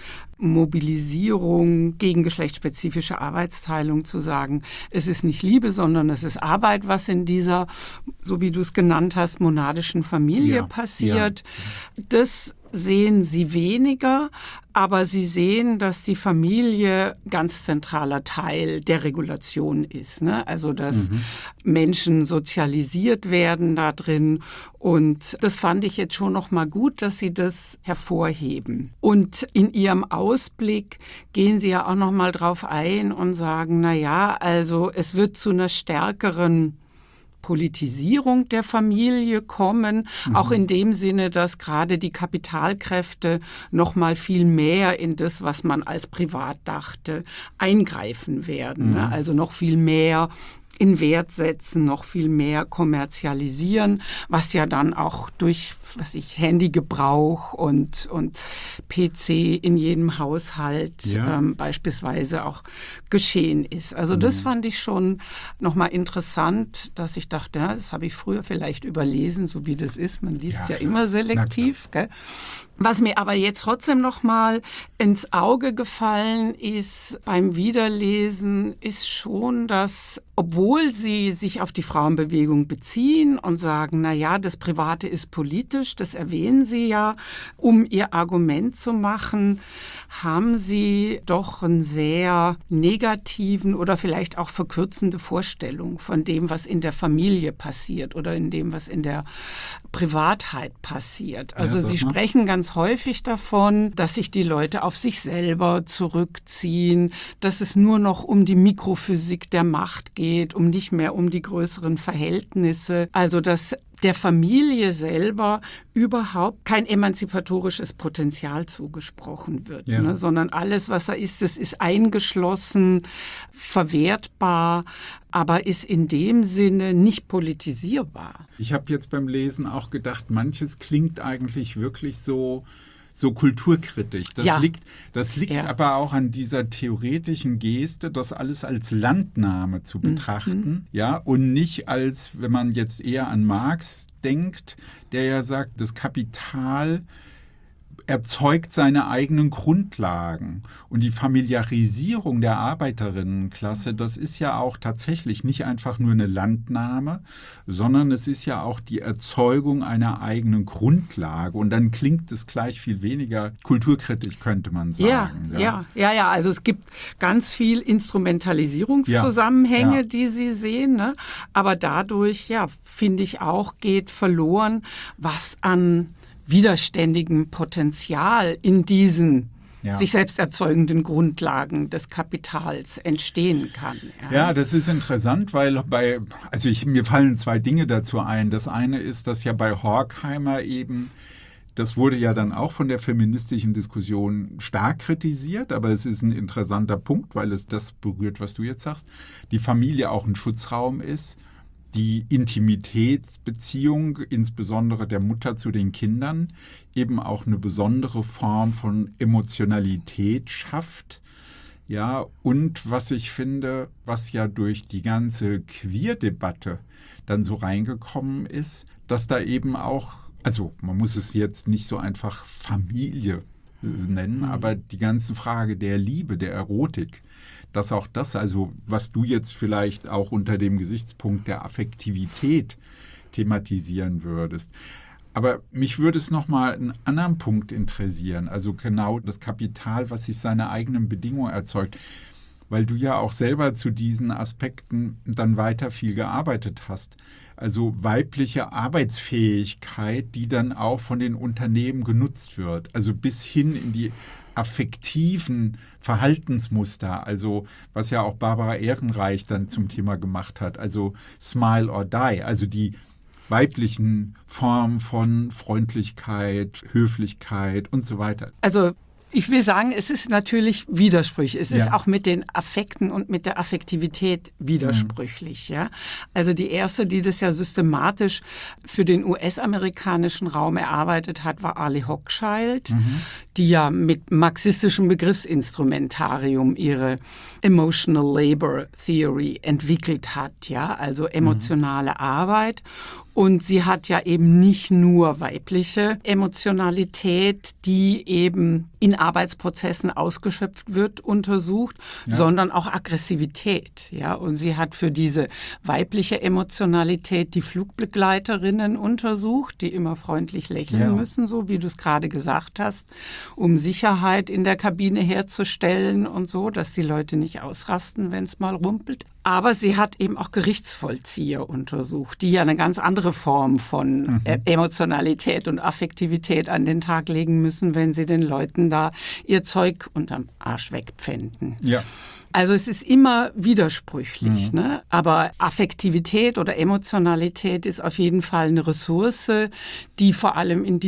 Mobilisierung gegen geschlechtsspezifische Arbeitsteilung, zu sagen, es ist nicht Liebe, sondern es ist Arbeit, was in dieser, so wie du es genannt hast, monadischen Familie ja. passiert. Ja. Das sehen Sie weniger, aber Sie sehen, dass die Familie ganz zentraler Teil der Regulation ist. Ne? Also, dass mhm. Menschen sozialisiert werden da drin. Und das fand ich jetzt schon noch mal gut, dass Sie das hervorheben. Und in Ihrem Ausblick gehen Sie ja auch noch mal drauf ein und sagen, na ja, also es wird zu einer stärkeren Politisierung der Familie kommen, mhm. auch in dem Sinne, dass gerade die Kapitalkräfte noch mal viel mehr in das, was man als privat dachte, eingreifen werden. Mhm. Ne? Also noch viel mehr in Wert setzen, noch viel mehr kommerzialisieren, was ja dann auch durch, was ich, Handygebrauch und, und P C in jedem Haushalt ja. ähm, beispielsweise auch geschehen ist. Also mhm. das fand ich schon nochmal interessant, dass ich dachte, ja, das habe ich früher vielleicht überlesen, so wie das ist. Man liest ja, ja immer selektiv. Gell? Was mir aber jetzt trotzdem noch mal ins Auge gefallen ist beim Wiederlesen, ist schon, dass, obwohl sie sich auf die Frauenbewegung beziehen und sagen, na ja, das Private ist politisch, das erwähnen sie ja, um ihr Argument zu machen, haben sie doch einen sehr negativen oder vielleicht auch verkürzende Vorstellung von dem, was in der Familie passiert oder in dem, was in der Privatheit passiert. Also ja, sie sprechen ganz häufig davon, dass sich die Leute auf sich selber zurückziehen, dass es nur noch um die Mikrophysik der Macht geht, um nicht mehr um die größeren Verhältnisse. Also dass der Familie selber überhaupt kein emanzipatorisches Potenzial zugesprochen wird, ja. ne? Sondern alles, was er ist, das ist eingeschlossen, verwertbar, aber ist in dem Sinne nicht politisierbar. Ich habe jetzt beim Lesen auch gedacht, manches klingt eigentlich wirklich so, so kulturkritisch. Das ja. liegt, das liegt ja. aber auch an dieser theoretischen Geste, das alles als Landnahme zu betrachten, mhm. ja, und nicht als, wenn man jetzt eher an Marx denkt, der ja sagt, das Kapital erzeugt seine eigenen Grundlagen. Und die Familiarisierung der Arbeiterinnenklasse, das ist ja auch tatsächlich nicht einfach nur eine Landnahme, sondern es ist ja auch die Erzeugung einer eigenen Grundlage. Und dann klingt es gleich viel weniger kulturkritisch, könnte man sagen. Ja, ja, ja, ja. ja. Also es gibt ganz viel Instrumentalisierungszusammenhänge, ja, ja. die Sie sehen. Ne? Aber dadurch, ja, finde ich auch, geht verloren, was an widerständigem Potenzial in diesen ja. sich selbst erzeugenden Grundlagen des Kapitals entstehen kann. Ja, ja das ist interessant, weil bei, also ich, mir fallen zwei Dinge dazu ein. Das eine ist, dass ja bei Horkheimer eben, das wurde ja dann auch von der feministischen Diskussion stark kritisiert, aber es ist ein interessanter Punkt, weil es das berührt, was du jetzt sagst, die Familie auch ein Schutzraum ist, die Intimitätsbeziehung, insbesondere der Mutter zu den Kindern, eben auch eine besondere Form von Emotionalität schafft. Ja, und was ich finde, was ja durch die ganze Queer-Debatte dann so reingekommen ist, dass da eben auch, also man muss es jetzt nicht so einfach Familie nennen, mhm. aber die ganze Frage der Liebe, der Erotik, dass auch das, also was du jetzt vielleicht auch unter dem Gesichtspunkt der Affektivität thematisieren würdest. Aber mich würde es nochmal einen anderen Punkt interessieren, also genau das Kapital, was sich seine eigenen Bedingungen erzeugt, weil du ja auch selber zu diesen Aspekten dann weiter viel gearbeitet hast. Also weibliche Arbeitsfähigkeit, die dann auch von den Unternehmen genutzt wird, also bis hin in die affektiven Verhaltensmuster, also was ja auch Barbara Ehrenreich dann zum Thema gemacht hat, also Smile or Die, also die weiblichen Formen von Freundlichkeit, Höflichkeit und so weiter. Also ich will sagen, es ist natürlich widersprüchlich. Es ja. ist auch mit den Affekten und mit der Affektivität widersprüchlich. Mhm. Ja? Also die erste, die das ja systematisch für den U S-amerikanischen Raum erarbeitet hat, war Arlie Hochschild, mhm. die ja mit marxistischem Begriffsinstrumentarium ihre Emotional Labor Theory entwickelt hat. Ja? Also emotionale mhm. Arbeit. Und sie hat ja eben nicht nur weibliche Emotionalität, die eben in Arbeitsprozessen ausgeschöpft wird, untersucht, ja. sondern auch Aggressivität. Ja, und sie hat für diese weibliche Emotionalität die Flugbegleiterinnen untersucht, die immer freundlich lächeln ja. müssen, so wie du es gerade gesagt hast, um Sicherheit in der Kabine herzustellen und so, dass die Leute nicht ausrasten, wenn es mal rumpelt. Aber sie hat eben auch Gerichtsvollzieher untersucht, die ja eine ganz andere Form von mhm. Emotionalität und Affektivität an den Tag legen müssen, wenn sie den Leuten da ihr Zeug unterm Arsch wegpfänden. Ja. Also es ist immer widersprüchlich, mhm. ne? Aber Affektivität oder Emotionalität ist auf jeden Fall eine Ressource, die vor allem in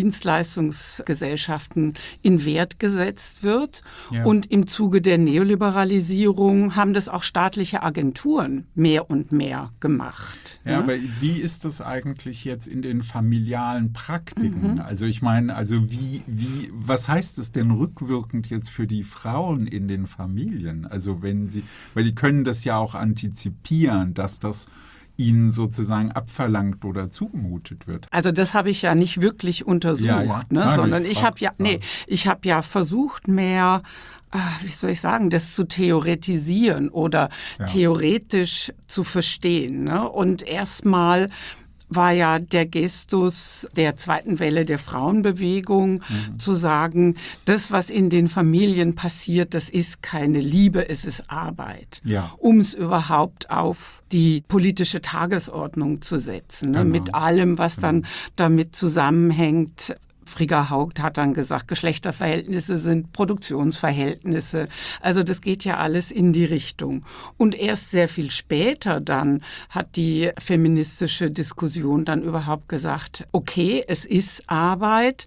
Dienstleistungsgesellschaften in Wert gesetzt wird. Ja. Und im Zuge der Neoliberalisierung haben das auch staatliche Agenturen mehr und mehr gemacht. Ja, ne? Aber wie ist das eigentlich jetzt in den familialen Praktiken? Mhm. Also ich meine, also wie, wie, was heißt es denn rückwirkend jetzt für die Frauen in den Familien? Also wenn Sie, weil die können das ja auch antizipieren, dass das ihnen sozusagen abverlangt oder zugemutet wird. Also das habe ich ja nicht wirklich untersucht, ja, ja. Ne? Nein, sondern ich habe ja, nee, ich habe ja versucht mehr, wie soll ich sagen, das zu theoretisieren oder ja. theoretisch zu verstehen. Ne? Und erstmal war ja der Gestus der zweiten Welle der Frauenbewegung, mhm. zu sagen, das, was in den Familien passiert, das ist keine Liebe, es ist Arbeit. Ja. Um es überhaupt auf die politische Tagesordnung zu setzen, ne? Genau. Mit allem, was genau. dann damit zusammenhängt, Frigga Haug hat dann gesagt, Geschlechterverhältnisse sind Produktionsverhältnisse. Also das geht ja alles in die Richtung. Und erst sehr viel später dann hat die feministische Diskussion dann überhaupt gesagt, okay, es ist Arbeit,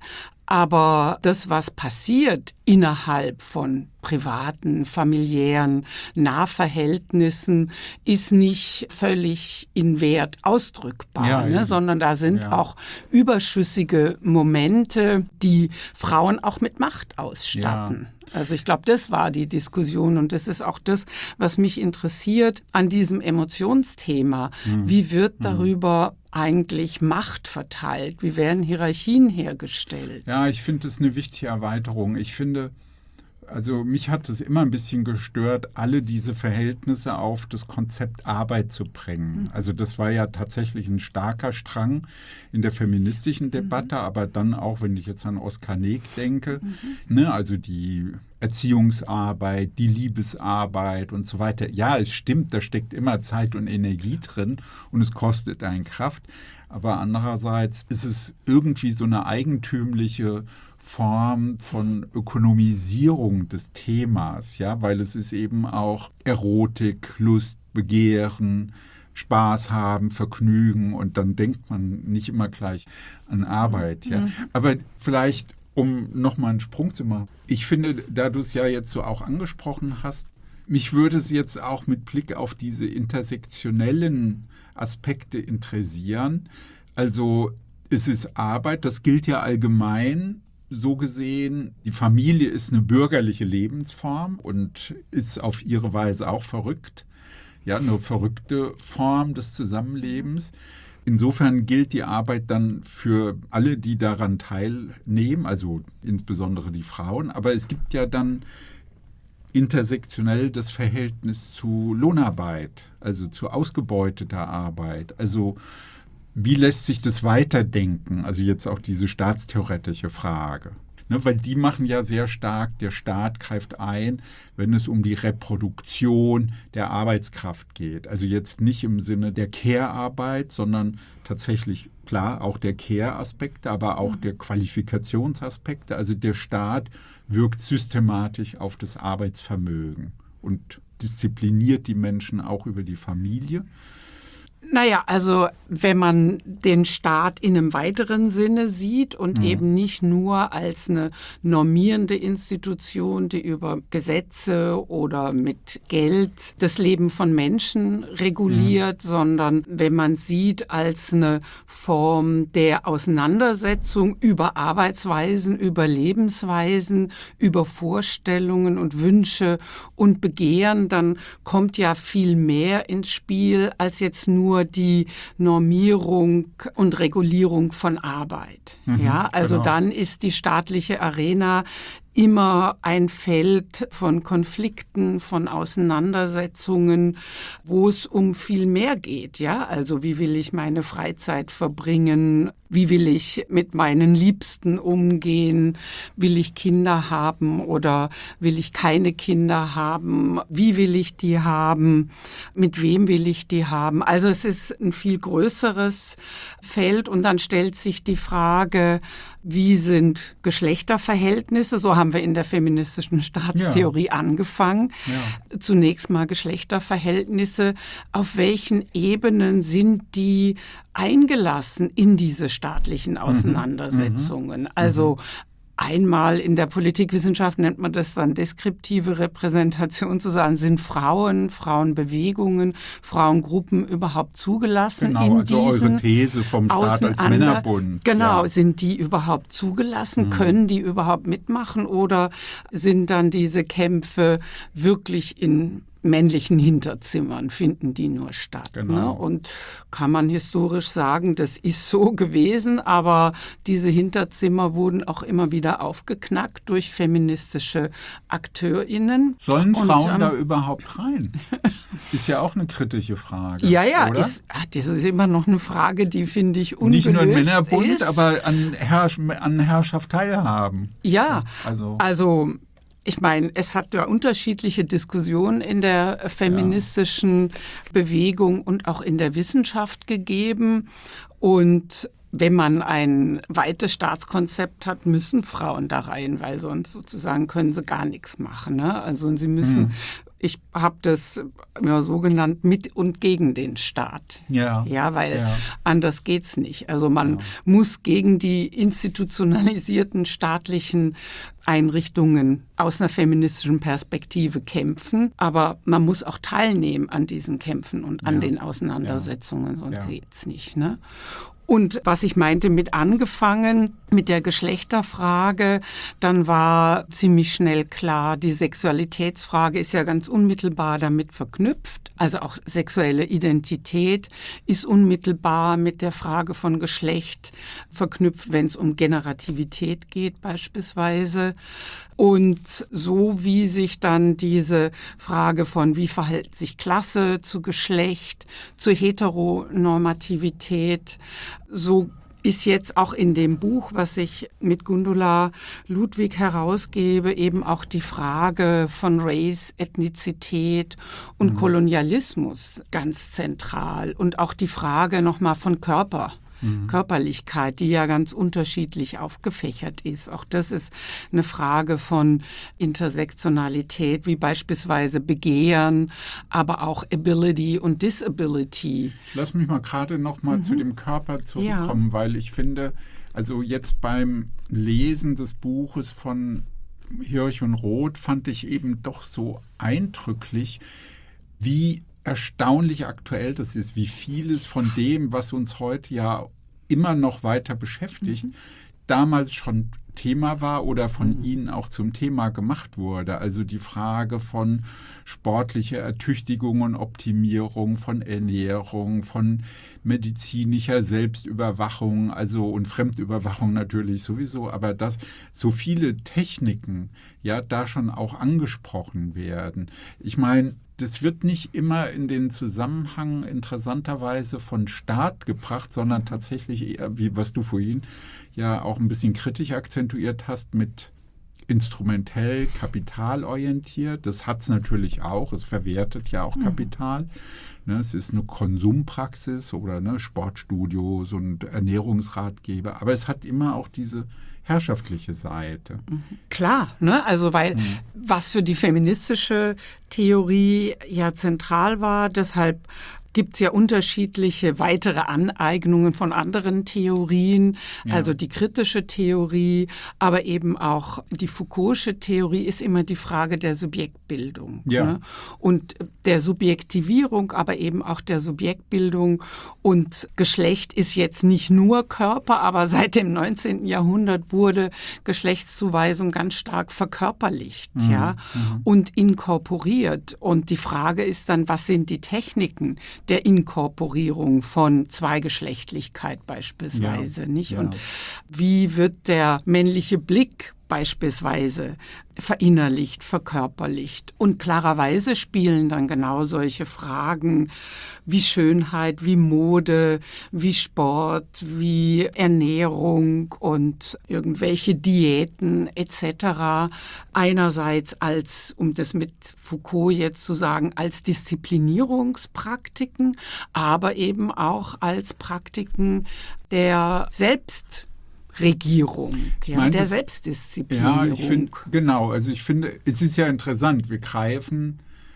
aber das, was passiert innerhalb von privaten, familiären Nahverhältnissen, ist nicht völlig in Wert ausdrückbar, ja, ne? Sondern da sind ja. auch überschüssige Momente, die Frauen auch mit Macht ausstatten. Ja. Also ich glaube, das war die Diskussion und das ist auch das, was mich interessiert an diesem Emotionsthema. Mhm. Wie wird darüber mhm. eigentlich Macht verteilt? Wie werden Hierarchien hergestellt? Ja, ich finde das eine wichtige Erweiterung. Ich finde, also mich hat es immer ein bisschen gestört, alle diese Verhältnisse auf das Konzept Arbeit zu bringen. Also das war ja tatsächlich ein starker Strang in der feministischen Debatte, mhm. aber dann auch, wenn ich jetzt an Oskar Neg denke, mhm. ne, also die Erziehungsarbeit, die Liebesarbeit und so weiter. Ja, es stimmt, da steckt immer Zeit und Energie drin und es kostet einen Kraft. Aber andererseits ist es irgendwie so eine eigentümliche Form von Ökonomisierung des Themas, ja, weil es ist eben auch Erotik, Lust, Begehren, Spaß haben, Vergnügen und dann denkt man nicht immer gleich an Arbeit, ja. Mhm. Aber vielleicht, um nochmal einen Sprung zu machen, ich finde, da du es ja jetzt so auch angesprochen hast, mich würde es jetzt auch mit Blick auf diese intersektionellen Aspekte interessieren. Also es ist Arbeit, das gilt ja allgemein. So gesehen, die Familie ist eine bürgerliche Lebensform und ist auf ihre Weise auch verrückt. Ja, eine verrückte Form des Zusammenlebens. Insofern gilt die Arbeit dann für alle, die daran teilnehmen, also insbesondere die Frauen. Aber es gibt ja dann intersektionell das Verhältnis zu Lohnarbeit, also zu ausgebeuteter Arbeit. Also wie lässt sich das weiterdenken? Also jetzt auch diese staatstheoretische Frage. Ne, weil die machen ja sehr stark, der Staat greift ein, wenn es um die Reproduktion der Arbeitskraft geht. Also jetzt nicht im Sinne der Care-Arbeit, sondern tatsächlich, klar, auch der Care-Aspekte, aber auch der Qualifikationsaspekte. Also der Staat wirkt systematisch auf das Arbeitsvermögen und diszipliniert die Menschen auch über die Familie. Naja, also wenn man den Staat in einem weiteren Sinne sieht und mhm. eben nicht nur als eine normierende Institution, die über Gesetze oder mit Geld das Leben von Menschen reguliert, mhm. sondern wenn man sieht als eine Form der Auseinandersetzung über Arbeitsweisen, über Lebensweisen, über Vorstellungen und Wünsche und Begehren, dann kommt ja viel mehr ins Spiel als jetzt nur die Normierung und Regulierung von Arbeit. Mhm, ja, also genau. Dann ist die staatliche Arena immer ein Feld von Konflikten, von Auseinandersetzungen, wo es um viel mehr geht. Ja, also wie will ich meine Freizeit verbringen? Wie will ich mit meinen Liebsten umgehen? Will ich Kinder haben oder will ich keine Kinder haben? Wie will ich die haben? Mit wem will ich die haben? Also es ist ein viel größeres Feld und dann stellt sich die Frage, wie sind Geschlechterverhältnisse? So haben wir in der feministischen Staatstheorie ja. angefangen. Ja. Zunächst mal Geschlechterverhältnisse. Auf welchen Ebenen sind die eingelassen in diese staatlichen Auseinandersetzungen? Mhm. Also einmal in der Politikwissenschaft nennt man das dann deskriptive Repräsentation, zu sagen, sind Frauen, Frauenbewegungen, Frauengruppen überhaupt zugelassen genau, in also diesen eure These vom Staat als Männerbund. Genau, ja. sind die überhaupt zugelassen? Mhm. Können die überhaupt mitmachen? Oder sind dann diese Kämpfe wirklich in männlichen Hinterzimmern, finden die nur statt. Genau. Ne? Und kann man historisch sagen, das ist so gewesen, aber diese Hinterzimmer wurden auch immer wieder aufgeknackt durch feministische AkteurInnen. Sollen Und, Frauen ähm, da überhaupt rein? Ist ja auch eine kritische Frage. Ja, ja, oder? Ist, ach, das ist immer noch eine Frage, die, finde ich, ungelöst Nicht nur ein Männerbund, ist. aber an, Herrsch- an Herrschaft teilhaben. Ja, also... also ich meine, es hat ja unterschiedliche Diskussionen in der feministischen ja. Bewegung und auch in der Wissenschaft gegeben. Und wenn man ein weites Staatskonzept hat, müssen Frauen da rein, weil sonst sozusagen können sie gar nichts machen. Ne? Also sie müssen, mhm. ich habe das ja, so genannt, mit und gegen den Staat. Ja, ja weil ja. anders geht's nicht. Also man ja. muss gegen die institutionalisierten staatlichen Einrichtungen aus einer feministischen Perspektive kämpfen, aber man muss auch teilnehmen an diesen Kämpfen und an ja. den Auseinandersetzungen, sonst ja. geht's nicht. Ne? Und was ich meinte mit angefangen, mit der Geschlechterfrage, dann war ziemlich schnell klar, die Sexualitätsfrage ist ja ganz unmittelbar damit verknüpft. Also auch sexuelle Identität ist unmittelbar mit der Frage von Geschlecht verknüpft, wenn es um Generativität geht beispielsweise. Und so wie sich dann diese Frage von, wie verhält sich Klasse zu Geschlecht, zu Heteronormativität, so ist jetzt auch in dem Buch, was ich mit Gundula Ludwig herausgebe, eben auch die Frage von Race, Ethnizität und mhm. Kolonialismus ganz zentral. Und auch die Frage nochmal von Körper. Mhm. Körperlichkeit, die ja ganz unterschiedlich aufgefächert ist. Auch das ist eine Frage von Intersektionalität, wie beispielsweise Begehren, aber auch Ability und Disability. Lass mich mal gerade noch mal mhm. zu dem Körper zurückkommen, ja. weil ich finde, also jetzt beim Lesen des Buches von Hirsch und Roth fand ich eben doch so eindrücklich, wie erstaunlich aktuell das ist, wie vieles von dem, was uns heute ja immer noch weiter beschäftigt, mhm. damals schon Thema war oder von mhm. Ihnen auch zum Thema gemacht wurde. Also die Frage von sportlicher Ertüchtigung und Optimierung, von Ernährung, von medizinischer Selbstüberwachung, also und Fremdüberwachung natürlich sowieso, aber dass so viele Techniken ja da schon auch angesprochen werden. Ich meine, das wird nicht immer in den Zusammenhang interessanterweise von Staat gebracht, sondern tatsächlich eher, wie was du vorhin ja auch ein bisschen kritisch akzentuiert hast, mit instrumentell, kapitalorientiert. Das hat es natürlich auch. Es verwertet ja auch Kapital. Mhm. Ne, es ist eine Konsumpraxis oder ne, Sportstudios und Ernährungsratgeber. Aber es hat immer auch diese herrschaftliche Seite. Klar, ne? Also weil mhm. was für die feministische Theorie ja zentral war, deshalb gibt es ja unterschiedliche weitere Aneignungen von anderen Theorien, ja. also die kritische Theorie, aber eben auch die Foucault'sche Theorie ist immer die Frage der Subjektbildung. Ja. Ne? Und der Subjektivierung, aber eben auch der Subjektbildung. Und Geschlecht ist jetzt nicht nur Körper, aber seit dem neunzehnten Jahrhundert wurde Geschlechtszuweisung ganz stark verkörperlicht mhm. ja? Mhm. und inkorporiert. Und die Frage ist dann, was sind die Techniken der Inkorporierung von Zweigeschlechtlichkeit beispielsweise, ja, nicht? Ja. Und wie wird der männliche Blick beispielsweise verinnerlicht, verkörperlicht? Und klarerweise spielen dann genau solche Fragen wie Schönheit, wie Mode, wie Sport, wie Ernährung und irgendwelche Diäten et cetera einerseits als, um das mit Foucault jetzt zu sagen, als Disziplinierungspraktiken, aber eben auch als Praktiken der Selbst Regierung, ja, meine, der das, Selbstdisziplinierung. Ja, ich finde, genau, also ich finde, es ist ja interessant, wir greifen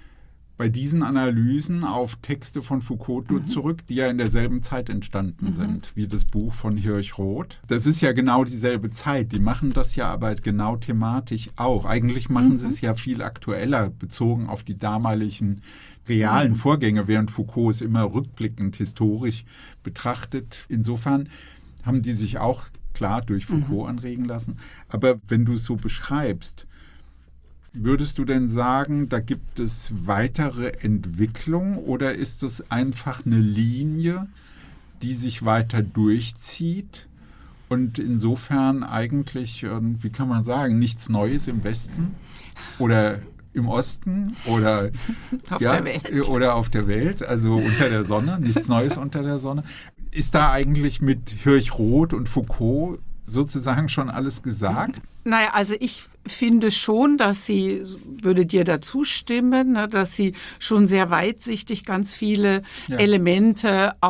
bei diesen Analysen auf Texte von Foucault mhm. zurück, die ja in derselben Zeit entstanden mhm. sind, wie das Buch von Hirsch Roth. Das ist ja genau dieselbe Zeit, die machen das ja aber genau thematisch auch. Eigentlich machen mhm. sie es ja viel aktueller, bezogen auf die damaligen realen mhm. Vorgänge, während Foucault es immer rückblickend historisch betrachtet. Insofern haben die sich auch klar durch Foucault mhm. anregen lassen. Aber wenn du es so beschreibst, würdest du denn sagen, da gibt es weitere Entwicklung oder ist es einfach eine Linie, die sich weiter durchzieht und insofern eigentlich, wie kann man sagen, nichts Neues im Westen oder im Osten oder auf ja, der Welt. Oder auf der Welt, also unter der Sonne, nichts Neues unter der Sonne. Ist da eigentlich mit Hirsch Roth und Foucault sozusagen schon alles gesagt? Naja, also ich finde schon, dass sie, würde dir dazu stimmen, dass sie schon sehr weitsichtig ganz viele ja. Elemente auch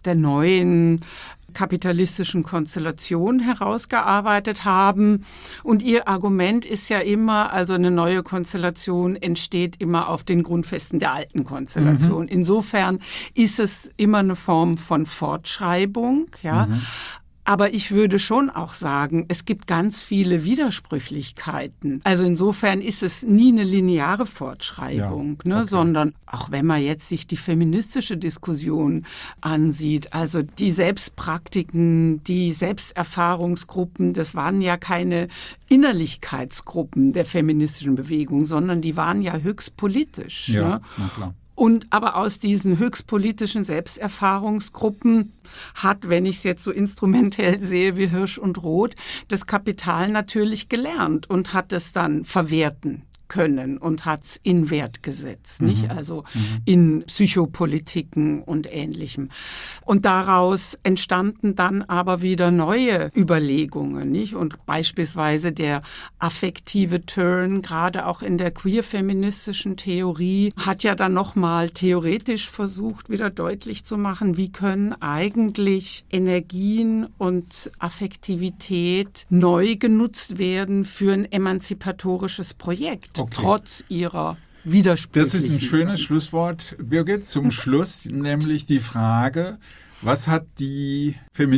der neuen kapitalistischen Konstellation herausgearbeitet haben. Und ihr Argument ist ja immer, also eine neue Konstellation entsteht immer auf den Grundfesten der alten Konstellation. Mhm. Insofern ist es immer eine Form von Fortschreibung, ja. Mhm. Aber ich würde schon auch sagen, es gibt ganz viele Widersprüchlichkeiten. Also insofern ist es nie eine lineare Fortschreibung, ja, ne, okay. sondern auch wenn man jetzt sich die feministische Diskussion ansieht, also die Selbstpraktiken, die Selbsterfahrungsgruppen, das waren ja keine Innerlichkeitsgruppen der feministischen Bewegung, sondern die waren ja höchst politisch. Ja, ne? na klar. Und aber aus diesen höchstpolitischen Selbsterfahrungsgruppen hat, wenn ich es jetzt so instrumentell sehe wie Hirsch und Roth, das Kapital natürlich gelernt und hat es dann verwerten können und hat es in Wert gesetzt, mhm. nicht? Also mhm. in Psychopolitiken und Ähnlichem. Und daraus entstanden dann aber wieder neue Überlegungen, nicht? Und beispielsweise der affektive Turn, gerade auch in der queer-feministischen Theorie, hat ja dann nochmal theoretisch versucht, wieder deutlich zu machen, wie können eigentlich Energien und Affektivität neu genutzt werden für ein emanzipatorisches Projekt. Okay. Trotz ihrer Widersprüchlichkeit. Das ist ein schönes Schlusswort, Birgit, zum Schluss, nämlich die Frage, was hat die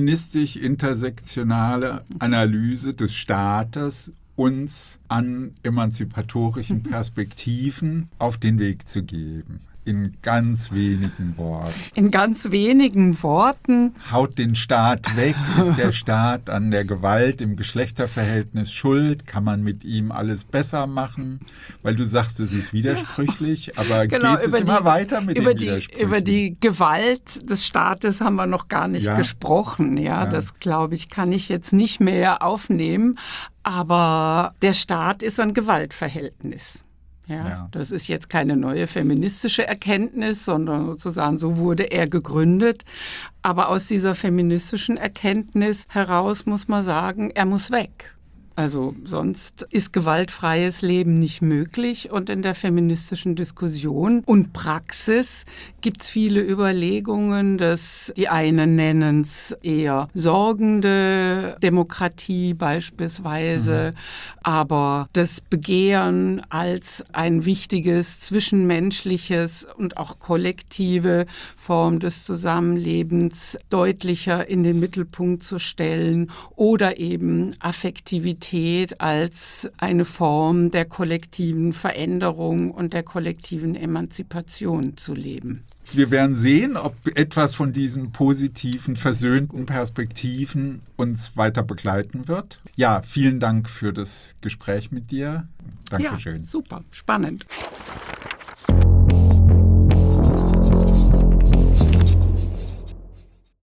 feministisch-intersektionale Analyse des Staates uns an emanzipatorischen Perspektiven auf den Weg zu geben? In ganz wenigen Worten. In ganz wenigen Worten. Haut den Staat weg? Ist der Staat an der Gewalt im Geschlechterverhältnis schuld? Kann man mit ihm alles besser machen? Weil du sagst, es ist widersprüchlich, aber genau, geht es immer die, weiter mit über den die, Widersprüchen? Über die Gewalt des Staates haben wir noch gar nicht ja. gesprochen. Ja, ja. Das, glaube ich, kann ich jetzt nicht mehr aufnehmen. Aber der Staat ist ein Gewaltverhältnis. Ja, ja, das ist jetzt keine neue feministische Erkenntnis, sondern sozusagen so wurde er gegründet. Aber aus dieser feministischen Erkenntnis heraus muss man sagen, er muss weg. Also sonst ist gewaltfreies Leben nicht möglich. Und in der feministischen Diskussion und Praxis gibt es viele Überlegungen, dass die einen nennen es eher sorgende Demokratie beispielsweise, mhm. aber das Begehren als ein wichtiges zwischenmenschliches und auch kollektive Form des Zusammenlebens deutlicher in den Mittelpunkt zu stellen oder eben Affektivität als eine Form der kollektiven Veränderung und der kollektiven Emanzipation zu leben. Wir werden sehen, ob etwas von diesen positiven, versöhnten Perspektiven uns weiter begleiten wird. Ja, vielen Dank für das Gespräch mit dir. Dankeschön. Ja, super, spannend.